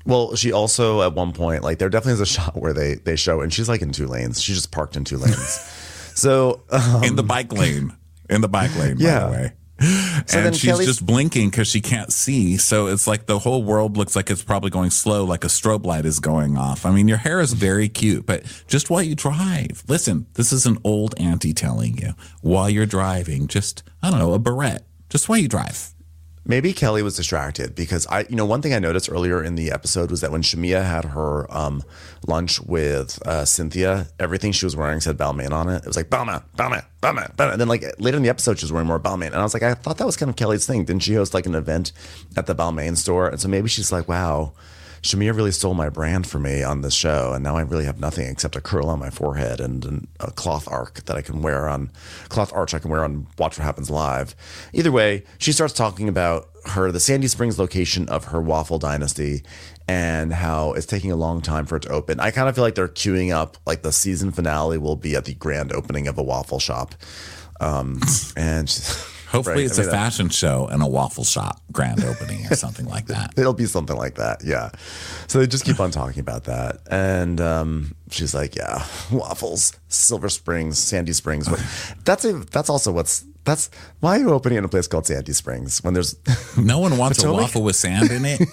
Well, she also at one point, like there definitely is a shot where they they show, and she's like in two lanes. She's just parked in two lanes. So um, in the bike lane, in the bike lane, yeah. by the way. So and then she's Kelly's- just blinking because she can't see. So it's like the whole world looks like it's probably going slow, like a strobe light is going off. I mean, your hair is very cute, but just while you drive, listen, this is an old auntie telling you while you're driving, just, I don't know, a barrette, just while you drive. Maybe Kelly was distracted because I, you know, one thing I noticed earlier in the episode was that when Shamia had her um, lunch with uh, Cynthia, everything she was wearing said Balmain on it. It was like Balmain, Balmain, Balmain, Balmain. And then like later in the episode, she was wearing more Balmain. And I was like, I thought that was kind of Kelly's thing. Didn't she host like an event at the Balmain store? And so maybe she's like, wow, Shamia really stole my brand for me on this show, and now I really have nothing except a curl on my forehead and an, a cloth arc that I can wear on cloth arch I can wear on Watch What Happens Live. Either way, she starts talking about her the Sandy Springs location of her waffle dynasty and how it's taking a long time for it to open. I kind of feel like they're queuing up like the season finale will be at the grand opening of a waffle shop, um, and. Hopefully Right. it's I mean, a fashion show and a waffle shop grand opening or something like that. It'll be something like that. Yeah. So they just keep on talking about that. And um, she's like, yeah, waffles, Silver Springs, Sandy Springs. But that's a, that's also what's, that's why are you opening in a place called Sandy Springs when there's no one wants Potomac? a waffle with sand in it.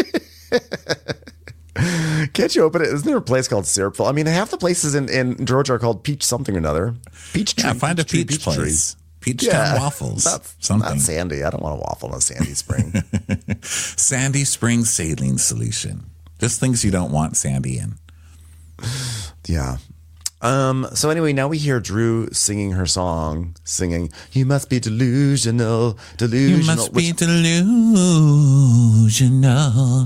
Can't you open it? Isn't there a place called Syrupville? I mean, half the places in, in Georgia are called Peach something or another. Peach tree. Yeah, find a tree, peach, tree. place. Peach Yeah. Town waffles. That's something. not Sandy. I don't want a waffle in a Sandy Spring. Sandy Springs saline solution. Just things you don't want sandy in. Yeah. Um, so anyway, now we hear Drew singing her song, singing, "You must be delusional, delusional." You must be which- delusional.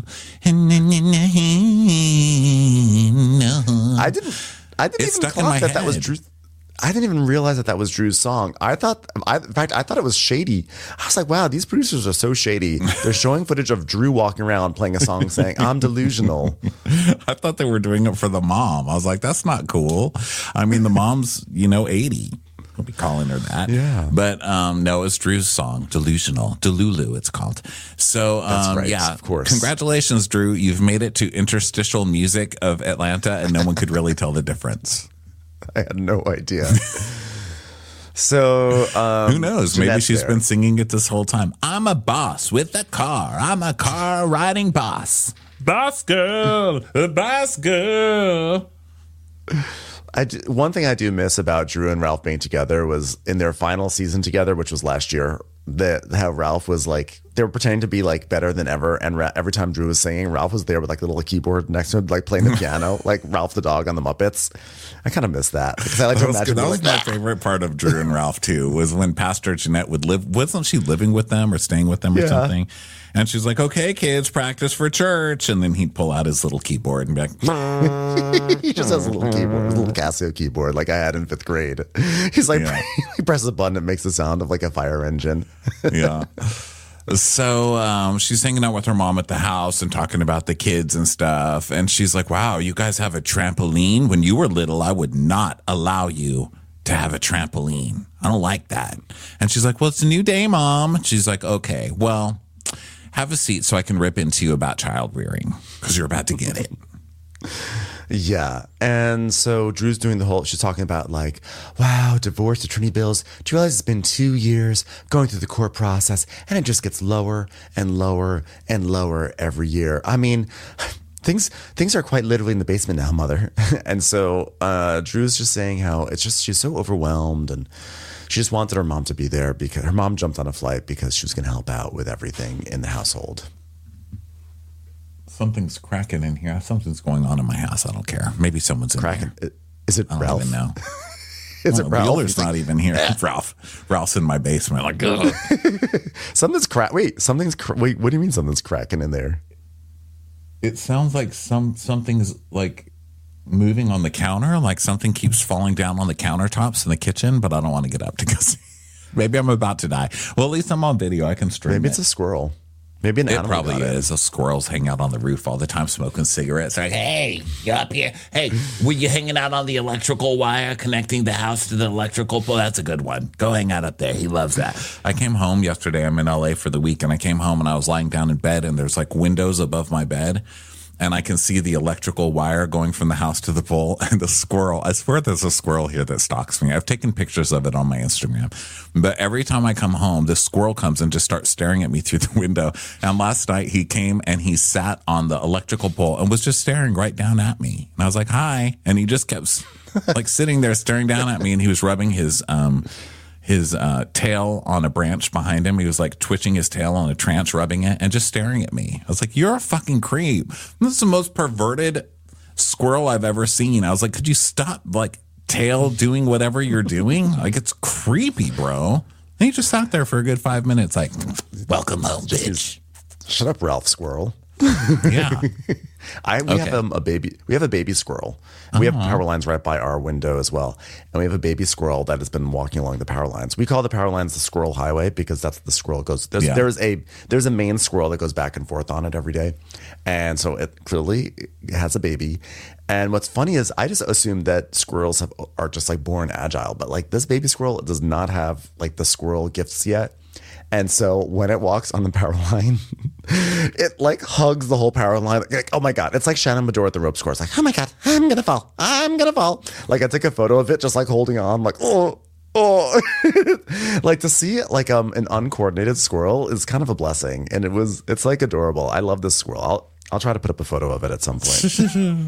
I didn't. I didn't It even stuck in clock my that that was head. Drew. I didn't even realize that that was Drew's song. I thought, I, in fact, I thought it was shady. I was like, wow, these producers are so shady. They're showing footage of Drew walking around playing a song saying, "I'm delusional." I thought they were doing it for the mom. I was like, that's not cool. I mean, the mom's, you know, eighty. We'll be calling her that. Yeah. But um, no, it's Drew's song, Delusional. Delulu, it's called. So, um, That's right, yeah, of course. Congratulations, Drew. You've made it to interstitial music of Atlanta, and no one could really tell the difference. I had no idea. So um, who knows? Maybe Jeanette's she's there. been singing it this whole time. I'm a boss with a car. I'm a car riding boss. Boss girl, a boss girl. I do, one thing I do miss about Drew and Ralph being together was in their final season together, which was last year, that how Ralph was like, they were pretending to be like better than ever. And Ra- every time Drew was singing, Ralph was there with like a little keyboard next to him, like playing the piano, like Ralph the dog on the Muppets. I kind of miss that because I like to That was, imagine that them was like, my favorite part of Drew and Ralph too, was when Pastor Jeanette would live. Wasn't she living with them or staying with them or Yeah. something? And she's like, "Okay, kids, practice for church." And then he'd pull out his little keyboard and be like, he just has a little keyboard, a little Casio keyboard like I had in fifth grade. He's like, Yeah. he presses a button, it makes the sound of like a fire engine. yeah. So um, she's hanging out with her mom at the house and talking about the kids and stuff. And she's like, "Wow, you guys have a trampoline? When you were little, I would not allow you to have a trampoline. I don't like that." And she's like, "Well, it's a new day, Mom." She's like, "Okay, well, have a seat so I can rip into you about child rearing because you're about to get it." Yeah. And so Drew's doing the whole, she's talking about like, wow, divorce, attorney bills. Do you realize it's been two years going through the court process and it just gets lower and lower and lower every year? I mean, things things are quite literally in the basement now, mother. And so uh, Drew's just saying how it's just, she's so overwhelmed and she just wanted her mom to be there because her mom jumped on a flight because she was going to help out with everything in the household. Something's cracking in here. Something's going on in my house. I don't care. Maybe someone's in Cracking. there. Is it I don't Ralph? even know. Is it Oh, Ralph? Wheeler's not even here. It's Ralph. Ralph's in my basement. Like, ugh. Something's crack. Wait, something's cra- wait. What do you mean something's cracking in there? It sounds like some something's like moving on the counter. Like something keeps falling down on the countertops in the kitchen, but I don't want to get up to go see. Maybe I'm about to die. Well, at least I'm on video. I can stream Maybe it. it's a squirrel. Maybe an It animal probably got it. is. Those squirrels hang out on the roof all the time smoking cigarettes. Like, hey, you up here? Hey, were you hanging out on the electrical wire connecting the house to the electrical pole? That's a good one. Go hang out up there. He loves that. I came home yesterday. I'm in L A for the week, and I came home and I was lying down in bed, and there's like windows above my bed. and I can see the electrical wire going from the house to the pole, and the squirrel, I swear there's a squirrel here that stalks me. I've taken pictures of it on my Instagram. But every time I come home, this squirrel comes and just starts staring at me through the window. And last night he came and he sat on the electrical pole and was just staring right down at me. And I was like, hi. And he just kept like sitting there staring down at me, and he was rubbing his um his uh, tail on a branch behind him. He was like twitching his tail on a branch, rubbing it, and just staring at me. I was like, you're a fucking creep. This is the most perverted squirrel I've ever seen. I was like, could you stop, like, tail doing whatever you're doing? Like, it's creepy, bro. And he just sat there for a good five minutes, like, welcome home, bitch. Shut up, Ralph Squirrel. Yeah. I we Okay. have um, a baby. We have a baby squirrel. We have power lines right by our window as well, and we have a baby squirrel that has been walking along the power lines. We call the power lines the squirrel highway because that's the squirrel goes. There's, Yeah. there's a there's a main squirrel that goes back and forth on it every day, and so it clearly has a baby. And what's funny is I just assumed that squirrels have, are just like born agile, but like this baby squirrel does not have like the squirrel gifts yet. And so when it walks on the power line, it like hugs the whole power line. Like, oh my God. It's like Shannon Medore at the ropes course. Like, oh my God, I'm going to fall. I'm going to fall. Like I took a photo of it just like holding on like, oh, oh. Like to see like um an uncoordinated squirrel is kind of a blessing. And it was, it's like adorable. I love this squirrel. I'll, I'll try to put up a photo of it at some point.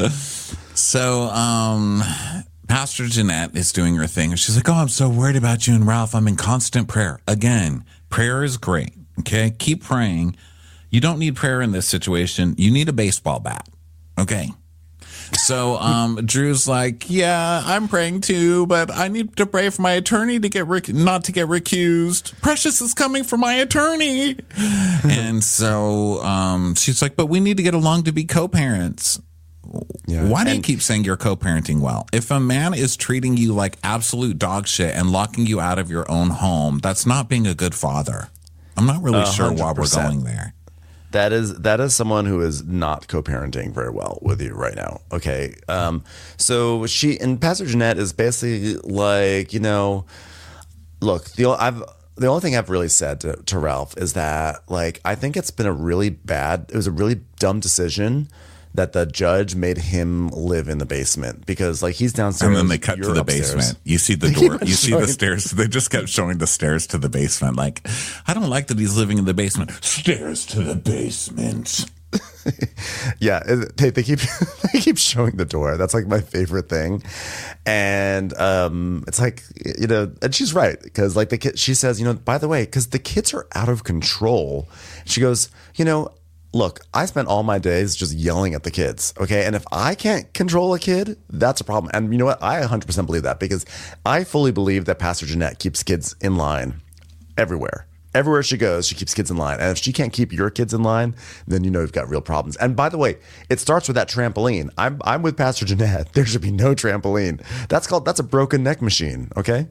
So, um, Pastor Jeanette is doing her thing, and she's like, oh, I'm so worried about you and Ralph. I'm in constant prayer. Again, prayer is great, okay? Keep praying. You don't need prayer in this situation. You need a baseball bat, okay? So um, Drew's like, yeah, I'm praying too, but I need to pray for my attorney to get rec- not to get recused. Precious is coming for my attorney. And so um, she's like, but we need to get along to be co-parents. Yeah. Why do you And- keep saying you're co-parenting well? If a man is treating you like absolute dog shit and locking you out of your own home, that's not being a good father. I'm not really sure why we're going there. That is that is someone who is not co-parenting very well with you right now. Okay, um, so she and Pastor Jeanette is basically like, you know, look, the I've the only thing I've really said to, to Ralph is that like I think it's been a really bad, it was a really dumb decision that the judge made him live in the basement because like he's downstairs. And then they cut you're to the upstairs. basement. You see the They keep door. on You see showing- the stairs. They just kept showing the stairs to the basement. Like, I don't like that he's living in the basement. Stairs to the basement. Yeah, it- they, they keep they keep showing the door. That's like my favorite thing, and um, it's like, you know, and she's right because like the kid, she says, you know, by the way, because the kids are out of control. She goes, you know, look, I spent all my days just yelling at the kids, okay, and if I can't control a kid, that's a problem. And you know what? I one hundred percent believe that because I fully believe that Pastor Jeanette keeps kids in line everywhere. Everywhere she goes, she keeps kids in line. And if she can't keep your kids in line, then you know you've got real problems. And by the way, it starts with that trampoline. I'm I'm with Pastor Jeanette. There should be no trampoline. That's called that's a broken neck machine, okay?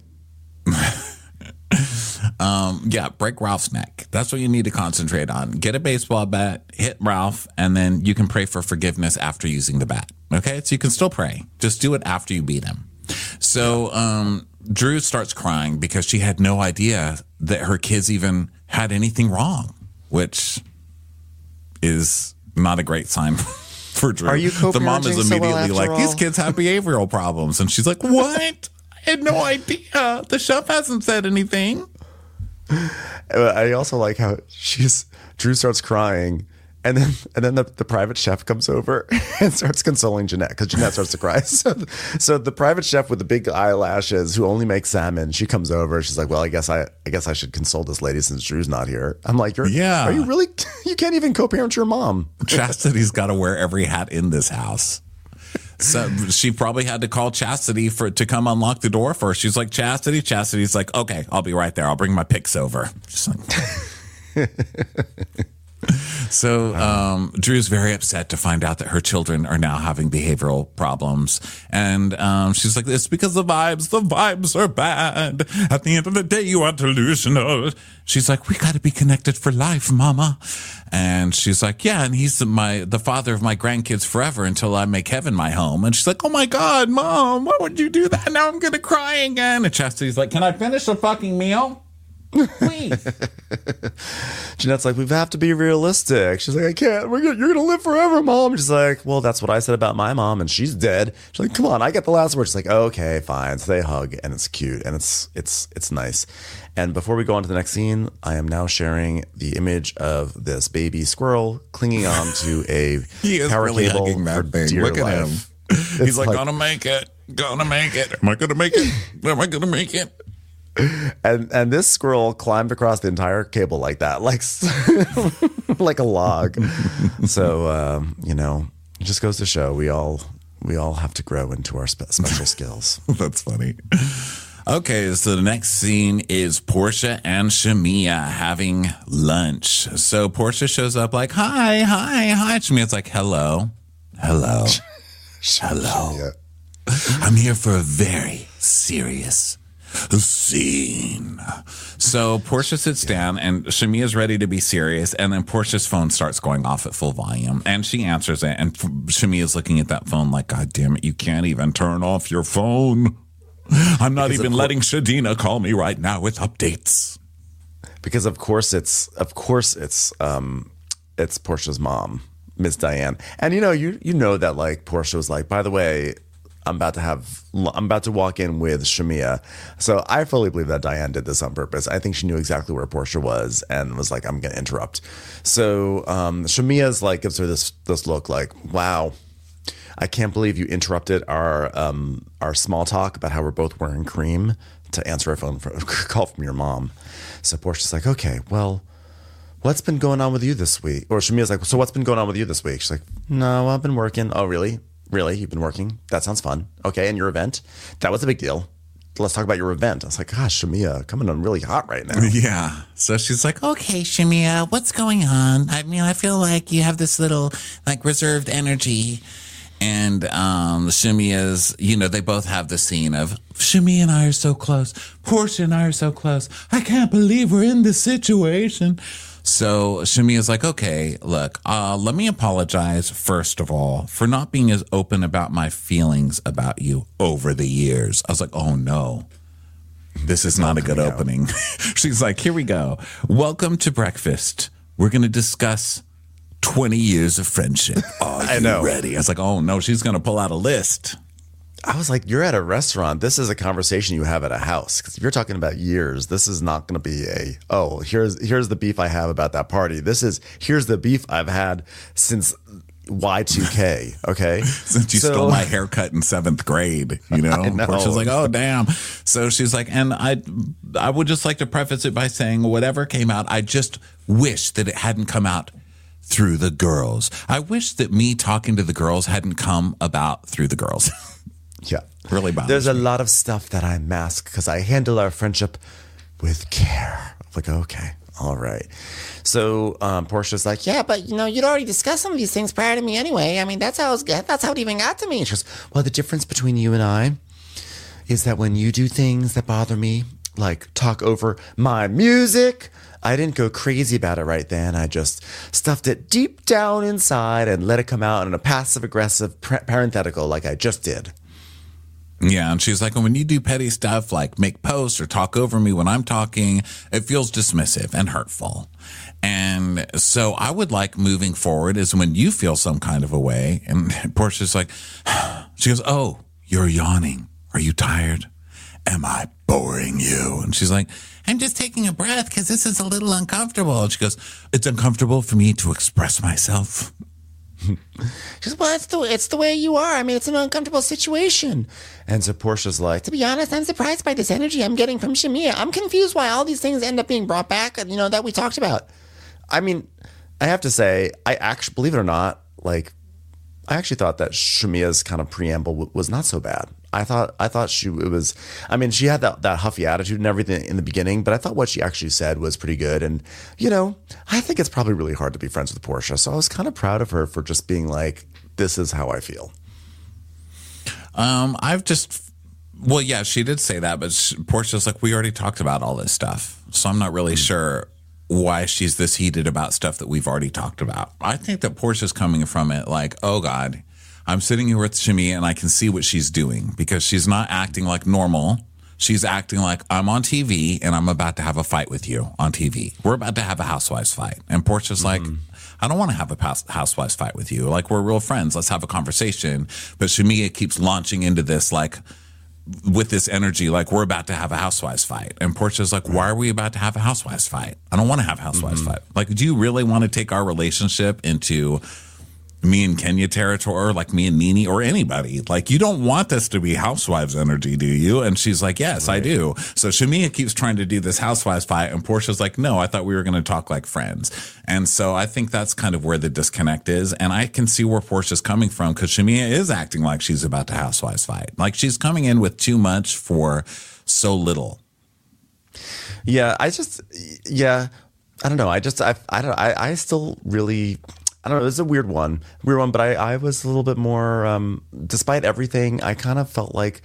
Um, yeah, break Ralph's neck. That's what you need to concentrate on. Get a baseball bat, hit Ralph, and then you can pray for forgiveness after using the bat. Okay? So you can still pray. Just do it after you beat him. So um, Drew starts crying because she had no idea that her kids even had anything wrong, which is not a great sign for Drew. Are you The mom is co-parenting so well immediately after like, all? these kids have behavioral problems. And she's like, what? I had no idea. The chef hasn't said anything. I also like how she's Drew starts crying, and then and then the, the private chef comes over and starts consoling Jeanette because Jeanette starts to cry. So, so the private chef with the big eyelashes who only makes salmon, she comes over. She's like, "Well, I guess I I guess I should console this lady since Drew's not here." I'm like, "You're Yeah. Are you really? You can't even co-parent your mom." Chastity's got to wear every hat in this house. So she probably had to call Chastity for to come unlock the door for her. She's like, Chastity. Chastity's like, okay, I'll be right there. I'll bring my picks over. Just like, so um, Drew's very upset to find out that her children are now having behavioral problems. And um, she's like, it's because the vibes, the vibes are bad. At the end of the day, you are delusional. She's like, we got to be connected for life, mama. And she's like, yeah, and he's the, my the father of my grandkids forever until I make heaven my home. And she's like, oh my God, Mom, why would you do that? Now I'm going to cry again. And Chastity's like, can I finish the fucking meal? Wait. Jeanette's like, we have to be realistic. She's like, I can't. We're gonna, you're going to live forever, Mom. She's like, well, that's what I said about my mom, and she's dead. She's like, come on, I get the last word. She's like, okay, fine. So they hug, and it's cute, and it's it's it's nice. And before we go on to the next scene, I am now sharing the image of this baby squirrel clinging on to a he is power really cable hugging for that thing. dear Look at life. him. It's He's like, like- gonna make it. Gonna make it. Am I gonna make it? Am I gonna make it? And and this squirrel climbed across the entire cable like that, like like a log. So um, you know, it just goes to show we all we all have to grow into our spe- special skills. That's funny. Okay, so the next scene is Portia and Shamia having lunch. So Portia shows up like, hi, hi, hi. Shamia's like, hello, hello, hello. I'm here for a very serious scene. So Portia sits down and Shamia's ready to be serious, and then Portia's phone starts going off at full volume, and she answers it, and Shamia's looking at that phone like, God damn it, you can't even turn off your phone. I'm not Because even of letting Shadina call me right now with updates. Because of course it's of course it's um it's Portia's mom, Miss Diane. And you know, you you know that like Portia was like, by the way, I'm about to have I'm about to walk in with Shamia. So I fully believe that Diane did this on purpose. I think she knew exactly where Portia was and was like, I'm gonna interrupt. So um Shamia's like gives her this this look like, wow, I can't believe you interrupted our um our small talk about how we're both wearing cream to answer a phone for, call from your mom. So Portia's like, okay, well, what's been going on with you this week? Or Shamia's like, so what's been going on with you this week? She's like, no, I've been working. Oh, really? Really? You've been working? That sounds fun. Okay, and your event? That was a big deal. Let's talk about your event. I was like, gosh, Shamia, coming on really hot right now. Yeah. So she's like, Okay, Shamia, what's going on? I mean, I feel like you have this little, like, reserved energy. and um, Shamia's, you know, they both have the scene of Shamia and I are so close. Portia and I are so close. I can't believe we're in this situation. So Shamia's like, okay, look, uh, let me apologize, first of all, for not being as open about my feelings about you over the years. I was like, oh, no. This is not a good opening. She's like, here we go. Welcome to breakfast. We're going to discuss twenty years of friendship. Are you I know. ready? I was like, oh, no, she's going to pull out a list. I was like, you're at a restaurant. This is a conversation you have at a house. Because if you're talking about years, this is not going to be a, oh, here's here's the beef I have about that party. This is, here's the beef I've had since Y two K, okay? Since you So- stole my haircut in seventh grade, you know? I know. Portia's like, oh, damn. So she's like, and I, I would just like to preface it by saying whatever came out, I just wish that it hadn't come out through the girls. I wish that me talking to the girls hadn't come about through the girls. Yeah. Really bothers There's a me. lot of stuff that I mask because I handle our friendship with care. I'm like, okay, all right. So um, Portia's like, Yeah, but you know, you'd already discussed some of these things prior to me anyway. I mean, that's how it was, that's how it even got to me. she goes, well, the difference between you and I is that when you do things that bother me, like talk over my music, I didn't go crazy about it right then. I just stuffed it deep down inside and let it come out in a passive aggressive par- parenthetical like I just did. Yeah, and she's like, when you do petty stuff like make posts or talk over me when I'm talking, it feels dismissive and hurtful. And so I would like moving forward is when you feel some kind of a way. And Portia's like, she goes, oh, you're yawning. Are you tired? Am I boring you? And she's like, I'm just taking a breath because this is a little uncomfortable. and she goes, it's uncomfortable for me to express myself. She says, well, it's the, it's the way you are. I mean, it's an uncomfortable situation. And so Portia's like, To be honest, I'm surprised by this energy I'm getting from Shamia. I'm confused why all these things end up being brought back, you know, that we talked about. I mean, I have to say, I actually, believe it or not, like, I actually thought that Shamia's kind of preamble w- was not so bad. I thought, I thought she, it was, I mean, she had that, that huffy attitude and everything in the beginning, but I thought what she actually said was pretty good. And, you know, I think it's probably really hard to be friends with Portia. So I was kind of proud of her for just being like, this is how I feel. Um, I've just, well, yeah, she did say that, but she, Portia's like, we already talked about all this stuff. So I'm not really Hmm. sure why she's this heated about stuff that we've already talked about. I think that Portia's coming from it like, oh God, I'm sitting here with Shamia and I can see what she's doing because she's not acting like normal. she's acting like I'm on T V and I'm about to have a fight with you on T V. We're about to have a housewives fight. And Portia's mm-hmm. like, I don't want to have a housewives fight with you. Like, we're real friends. Let's have a conversation. But Shamea keeps launching into this, like, with this energy, like, we're about to have a housewives fight. And Portia's like, why are we about to have a housewives fight? I don't want to have a housewives mm-hmm. fight. Like, do you really want to take our relationship into me and Kenya territory, or like me and Nene, or anybody? Like, you don't want this to be housewives energy, do you? And she's like, yes, right. I do. So Shamea keeps trying to do this housewives fight, and Portia's like, no, I thought we were going to talk like friends. And so I think that's kind of where the disconnect is. And I can see where Portia's coming from, because Shamea is acting like she's about to housewives fight. Like, she's coming in with too much for so little. Yeah, I just, yeah, I don't know. I just, I, I don't, I, I still really, I don't know. It's a weird one, weird one. But I, I was a little bit more, um, despite everything, I kind of felt like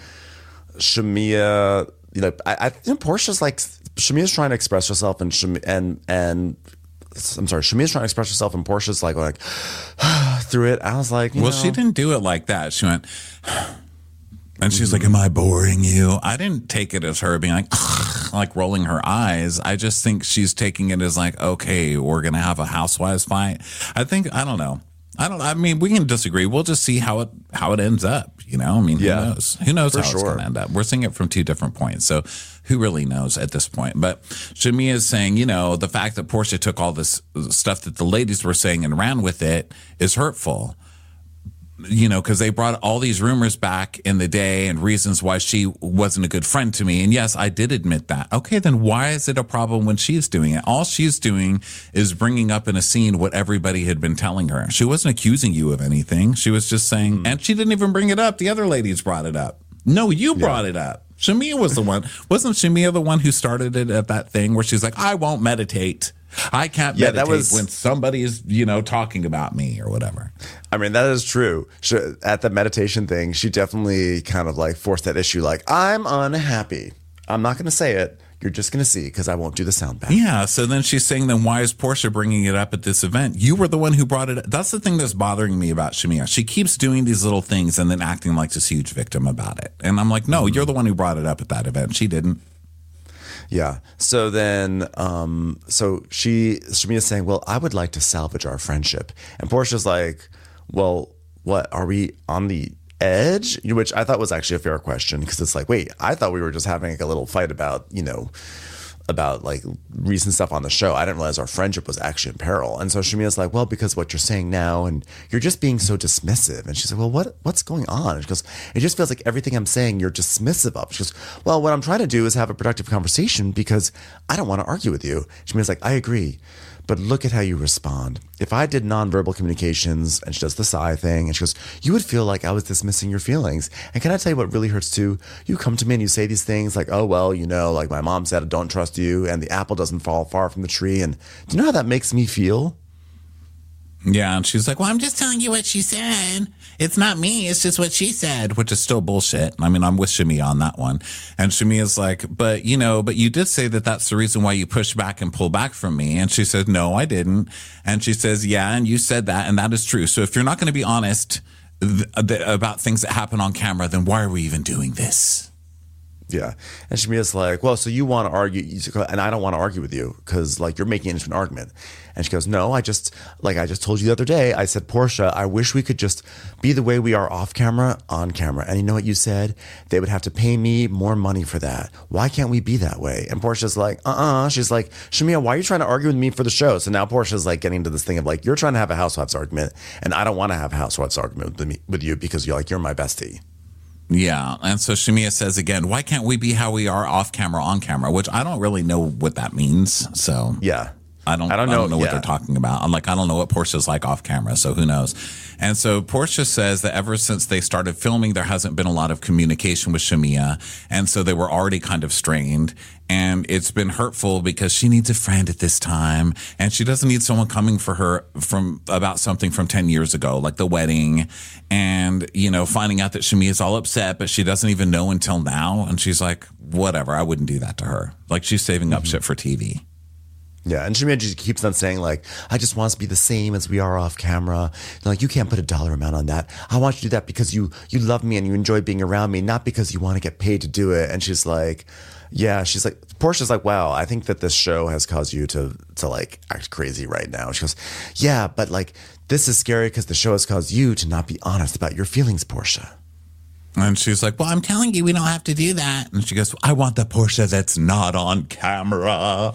Shamea, you know, I, I think Portia's like, Shamea's trying to express herself, and Shamea, and and I'm sorry, Shamea's trying to express herself, and Portia's like, like through it. I was like, you well, know. She didn't do it like that. She went, and she's like, am I boring you? I didn't take it as her being like, like rolling her eyes. I just think she's taking it as like, okay, we're going to have a housewives fight. I think, I don't know. I don't, I mean, we can disagree. We'll just see how it, how it ends up. You know, I mean, who yeah, knows? Who knows how sure. it's going to end up? We're seeing it from two different points. So who really knows at this point? But Shamea is saying, you know, the fact that Portia took all this stuff that the ladies were saying and ran with it is hurtful. You know, because they brought all these rumors back in the day and reasons why she wasn't a good friend to me. And yes, I did admit that. Okay, then why is it a problem when she's doing it? All she's doing is bringing up in a scene what everybody had been telling her. She wasn't accusing you of anything. She was just saying, mm. and she didn't even bring it up. The other ladies brought it up. No, you brought yeah. it up. Shamea was the one. Wasn't Shamea the one who started it at that thing where she's like, I won't meditate. I can't yeah, meditate that was, when somebody's, you know, talking about me or whatever. I mean, that is true. She, at the meditation thing, she definitely kind of like forced that issue. Like, I'm unhappy. I'm not going to say it. You're just going to see, because I won't do the sound back. Yeah. So then she's saying, then why is Portia bringing it up at this event? You were the one who brought it up. That's the thing that's bothering me about Shamea. She keeps doing these little things and then acting like this huge victim about it. And I'm like, no, mm-hmm. you're the one who brought it up at that event. She didn't. Yeah. So then, um, so she, Shamea's saying, well, I would like to salvage our friendship. And Portia's like, well, what, are we on the edge? Which I thought was actually a fair question, because it's like, wait, I thought we were just having like a little fight about, you know, about like recent stuff on the show. I didn't realize our friendship was actually in peril. And so Shamea's like, well, because what you're saying now, and you're just being so dismissive. And she's like, well, what what's going on? And she goes, it just feels like everything I'm saying you're dismissive of. She goes, well, what I'm trying to do is have a productive conversation, because I don't want to argue with you. Shamea's like, I agree, but look at how you respond. If I did nonverbal communications, and she does the sigh thing, and she goes, you would feel like I was dismissing your feelings. And can I tell you what really hurts too? You come to me and you say these things like, oh, well, you know, like my mom said, I don't trust you, and the apple doesn't fall far from the tree. And do you know how that makes me feel? Yeah, and she's like, well, I'm just telling you what she said. It's not me. It's just what she said, which is still bullshit. I mean, I'm with Shamea on that one. And Shamea's like, but, you know, but you did say that that's the reason why you push back and pull back from me. And she said, no, I didn't. And she says, yeah, and you said that, and that is true. So if you're not going to be honest th- th- about things that happen on camera, then why are we even doing this? Yeah. And Shamea's like, well, so you want to argue, and I don't want to argue with you, because like you're making it into an argument. And she goes, no, I just, like I just told you the other day, I said, Portia, I wish we could just be the way we are off camera, on camera. And you know what you said? They would have to pay me more money for that. Why can't we be that way? And Portia's like, uh-uh. She's like, Shamea, why are you trying to argue with me for the show? So now Portia's like getting into this thing of like, you're trying to have a housewives argument, and I don't want to have a housewives argument with, me, with you, because you're like, you're my bestie. Yeah, and so Shamea says again, why can't we be how we are off camera, on camera? Which I don't really know what that means. So yeah, I don't, I don't know, I don't know what yeah. they're talking about. I'm like, I don't know what Portia's like off camera, so who knows? And so Portia says that ever since they started filming, there hasn't been a lot of communication with Shamea, and so they were already kind of strained. And it's been hurtful because she needs a friend at this time, and she doesn't need someone coming for her from about something from ten years ago, like the wedding, and, you know, finding out that Shamea is all upset, but she doesn't even know until now. And she's like, whatever, I wouldn't do that to her. Like, she's saving up mm-hmm. shit for T V. Yeah, and Shamia just keeps on saying, like, I just want us to be the same as we are off camera. Like, you can't put a dollar amount on that. I want you to do that because you you love me and you enjoy being around me, not because you want to get paid to do it. And she's like, yeah, she's like, Portia's like, wow, I think that this show has caused you to, to like, act crazy right now. She goes, yeah, but, like, this is scary because the show has caused you to not be honest about your feelings, Portia. And she's like, well, I'm telling you, we don't have to do that. And she goes, I want the Portia that's not on camera.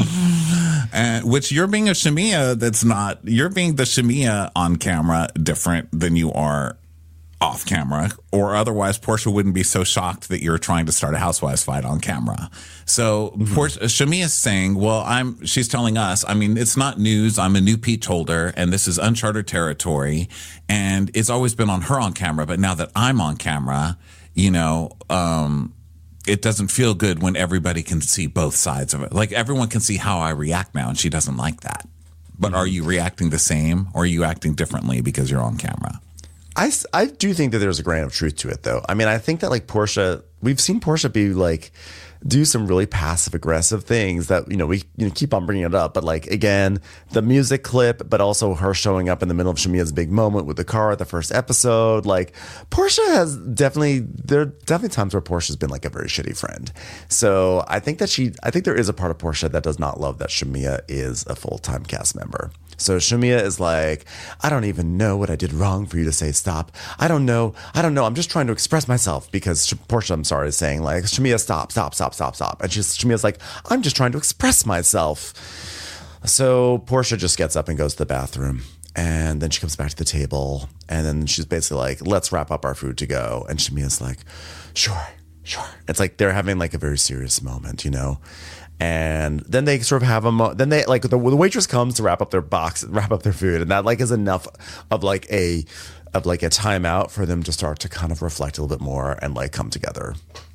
And which you're being a Shamia that's not, you're being the Shamia on camera different than you are off camera, or otherwise Portia wouldn't be so shocked that you're trying to start a housewives fight on camera. So mm-hmm. Portia, Shamia's saying, well, I'm, she's telling us, I mean, it's not news. I'm a new peach holder and this is uncharted territory and it's always been on her on camera. But now that I'm on camera, you know, um, it doesn't feel good when everybody can see both sides of it. Like everyone can see how I react now and she doesn't like that. But mm-hmm. are you reacting the same or are you acting differently because you're on camera? I, I do think that there's a grain of truth to it, though. I mean, I think that like Portia, we've seen Portia be like, do some really passive aggressive things that, you know, we you know, keep on bringing it up. But like, again, the music clip, but also her showing up in the middle of Shamia's big moment with the car at the first episode. Like Portia has definitely, there are definitely times where Portia's been like a very shitty friend. So I think that she, I think there is a part of Portia that does not love that Shamia is a full-time cast member. So Shamia is like, I don't even know what I did wrong for you to say stop. I don't know. I don't know. I'm just trying to express myself because Portia, I'm sorry, is saying like, Shamia, stop, stop, stop, stop, stop. And she's, Shamia's like, I'm just trying to express myself. So Portia just gets up and goes to the bathroom. And then she comes back to the table. And then she's basically like, let's wrap up our food to go. And Shamia's like, sure, sure. It's like they're having like a very serious moment, you know? And then they sort of have a mo- then they like the, the waitress comes to wrap up their box, wrap up their food. And that like is enough of like a, of like a timeout for them to start to kind of reflect a little bit more and like come together.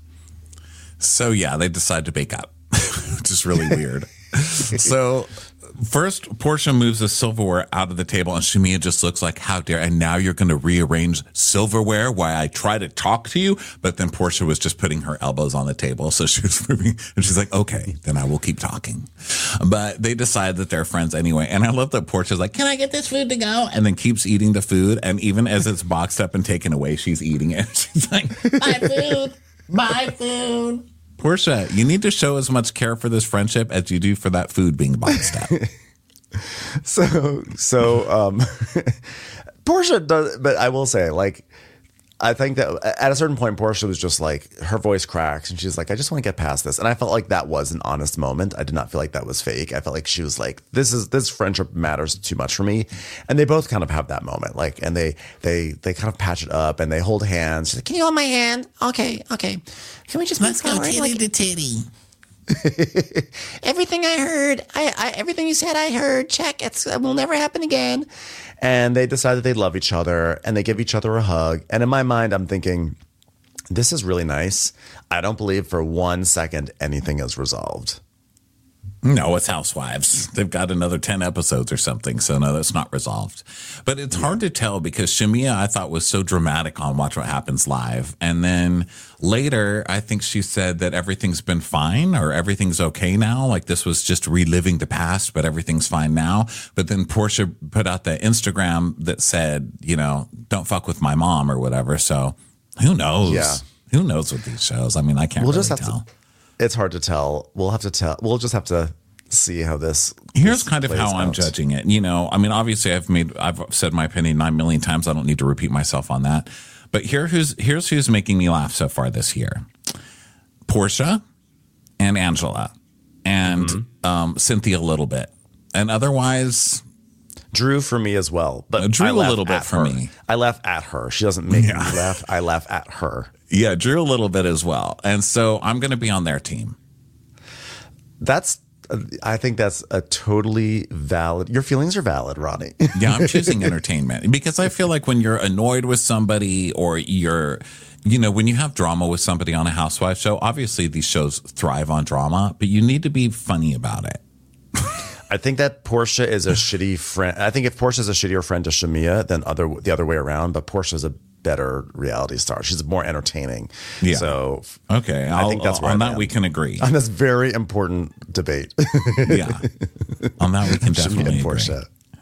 So yeah, they decide to bake up, which is really weird. So first, Portia moves the silverware out of the table, and Shamia just looks like, how dare, and now you're going to rearrange silverware while I try to talk to you? But then Portia was just putting her elbows on the table, so she was moving, and she's like, okay, then I will keep talking. But they decide that they're friends anyway, and I love that Portia's like, can I get this food to go? And then keeps eating the food, and even as it's boxed up and taken away, she's eating it. She's like, my food, my food. Portia, you need to show as much care for this friendship as you do for that food being boxed up. so, so, um, Portia does, but I will say, like, I think that at a certain point, Portia was just like, her voice cracks and she's like, I just want to get past this. And I felt like that was an honest moment. I did not feel like that was fake. I felt like she was like, this is, this friendship matters too much for me. And they both kind of have that moment. Like, and they, they, they kind of patch it up and they hold hands. She's like, can you hold my hand? Okay. Okay. Can we just let's go titty like, to titty? Everything I heard, I, I everything you said, I heard. Check. It's, it will never happen again. And they decide that they love each other and they give each other a hug. And in my mind, I'm thinking, this is really nice. I don't believe for one second anything is resolved. No, it's Housewives. They've got another ten episodes or something. So no, that's not resolved. But it's hard to tell because Shamia, I thought, was so dramatic on Watch What Happens Live. And then later, I think she said that everything's been fine or everything's okay now. Like this was just reliving the past, but everything's fine now. But then Portia put out the Instagram that said, you know, don't fuck with my mom or whatever. So who knows? Yeah. Who knows with these shows? I mean, I can't we'll really just have tell. To- It's hard to tell. We'll have to tell. We'll just have to see how this. Here's this kind of how out. I'm judging it. You know, I mean, obviously, I've made, I've said my opinion nine million times. I don't need to repeat myself on that. But here, who's here's who's making me laugh so far this year: Portia and Angela, and mm-hmm. um, Cynthia a little bit, and otherwise. Drew for me as well, but uh, Drew I a little bit for her. me. I laugh at her. She doesn't make yeah. me laugh. I laugh at her. Yeah, Drew a little bit as well. And so I'm going to be on their team. That's, I think that's a totally valid, your feelings are valid, Ronnie. Yeah, I'm choosing entertainment because I feel like when you're annoyed with somebody or you're, you know, when you have drama with somebody on a housewife show, obviously these shows thrive on drama, but you need to be funny about it. I think that Portia is a shitty friend. I think if Portia is a shittier friend to Shamia than other the other way around, but Portia is a better reality star. She's more entertaining. Yeah. So okay, I I'll, think that's where on I that am. we can agree. On this very important debate. Yeah, on that we can definitely agree. Portia.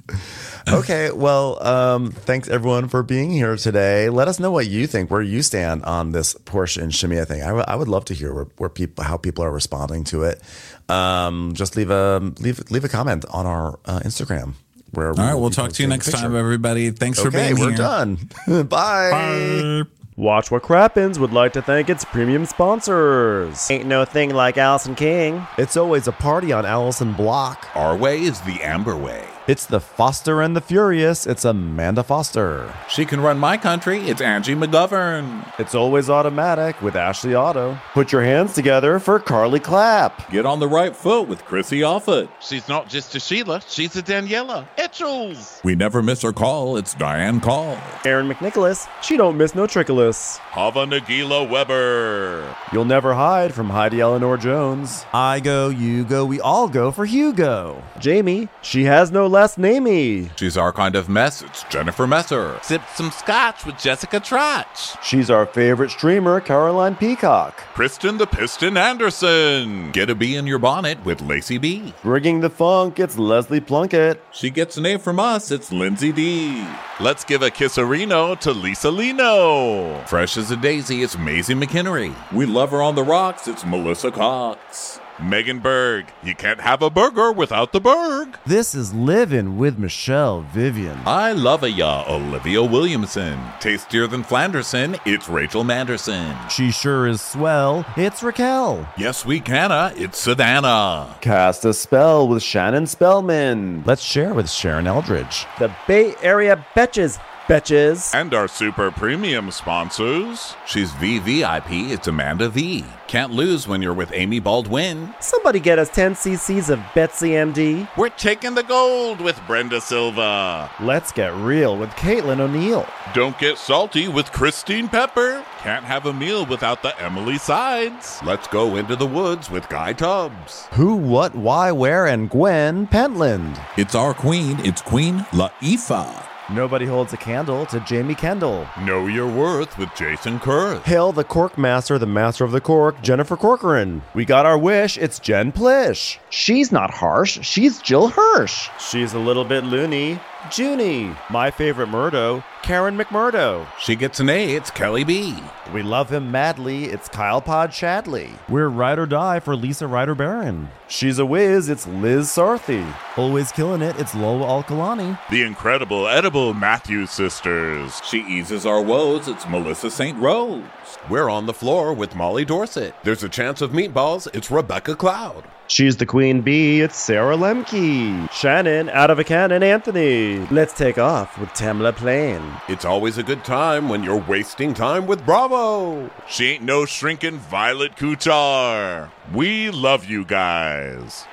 Okay, well, um, thanks everyone for being here today. Let us know what you think, where you stand on this Portia and Shamia thing. I, w- I would love to hear where, where people, how people are responding to it. Um, just leave a leave leave a comment on our uh, Instagram. Where All right, we'll talk to you next time, everybody. Thanks for okay, being we're here. done. Bye. Bye. Watch What Crappens would like to thank its premium sponsors. Ain't no thing like Allison King. It's always a party on Allison Block. Our way is the Amber way. It's the Foster and the Furious. It's Amanda Foster. She can run my country. It's Angie McGovern. It's always automatic with Ashley Auto. Put your hands together for Carly Clapp. Get on the right foot with Chrissy Offit. She's not just a Sheila, she's a Daniela Etchels. We never miss her call. It's Diane Call. Aaron McNicholas. She don't miss no trickolas. Hava Nagila Weber. You'll never hide from Heidi Eleanor Jones. I go, you go, we all go for Hugo. Jamie. She has no last namey. She's our kind of mess. It's Jennifer Messer. Sipped some scotch with Jessica Trotch. She's our favorite streamer, Caroline Peacock. Kristen the Piston Anderson. Get a bee in your bonnet with Lacey B. Bringing the funk, it's Leslie Plunkett. She gets an A from us. It's Lindsay D. Let's give a kisserino to Lisa Lino. Fresh as a daisy, it's Maisie McHenry. We love her on the rocks. It's Melissa Cox. Megan Berg. You can't have a burger without the Berg. This is Living with Michelle Vivian. I love a ya, Olivia Williamson. Tastier than Flanderson, it's Rachel Manderson. She sure is swell. It's Raquel. Yes, we canna, it's Savannah. Cast a spell with Shannon Spellman. Let's share with Sharon Eldridge. The Bay Area Betches. Betches. And our super premium sponsors. She's V V I P, it's Amanda V. Can't lose when you're with Amy Baldwin. Somebody get us ten cc's of Betsy M D. We're taking the gold with Brenda Silva. Let's get real with Caitlin O'Neill. Don't get salty with Christine Pepper. Can't have a meal without the Emily Sides. Let's go into the woods with Guy Tubbs. Who, what, why, where, and Gwen Pentland. It's our queen, it's Queen Laifah. Nobody holds a candle to Jamie Kendall. Know your worth with Jason Kurth. Hail the cork master, the master of the cork, Jennifer Corcoran. We got our wish, it's Jen Plish. She's not harsh, she's Jill Hirsch. She's a little bit loony. Junie. My favorite Murdo, Karen McMurdo. She gets an A, it's Kelly B. We love him madly, it's Kyle Pod Shadley. We're ride or die for Lisa Ryder Barron. She's a whiz, it's Liz Sarthy. Always killing it, it's Lola Alkalani. The incredible edible Matthews sisters. She eases our woes, it's Melissa Saint Rose. We're on the floor with Molly Dorsett. There's a chance of meatballs, it's Rebecca Cloud. She's the queen bee, it's Sarah Lemke. Shannon, out of a cannon, Anthony. Let's take off with Tamla Plain. It's always a good time when you're wasting time with Bravo. She ain't no shrinking Violet Kuchar. We love you guys.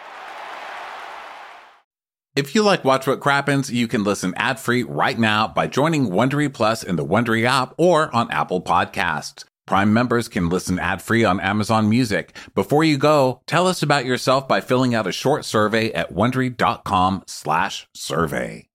If you like Watch What Crappens, you can listen ad-free right now by joining Wondery Plus in the Wondery app or on Apple Podcasts. Prime members can listen ad-free on Amazon Music. Before you go, tell us about yourself by filling out a short survey at Wondery dot com slash survey.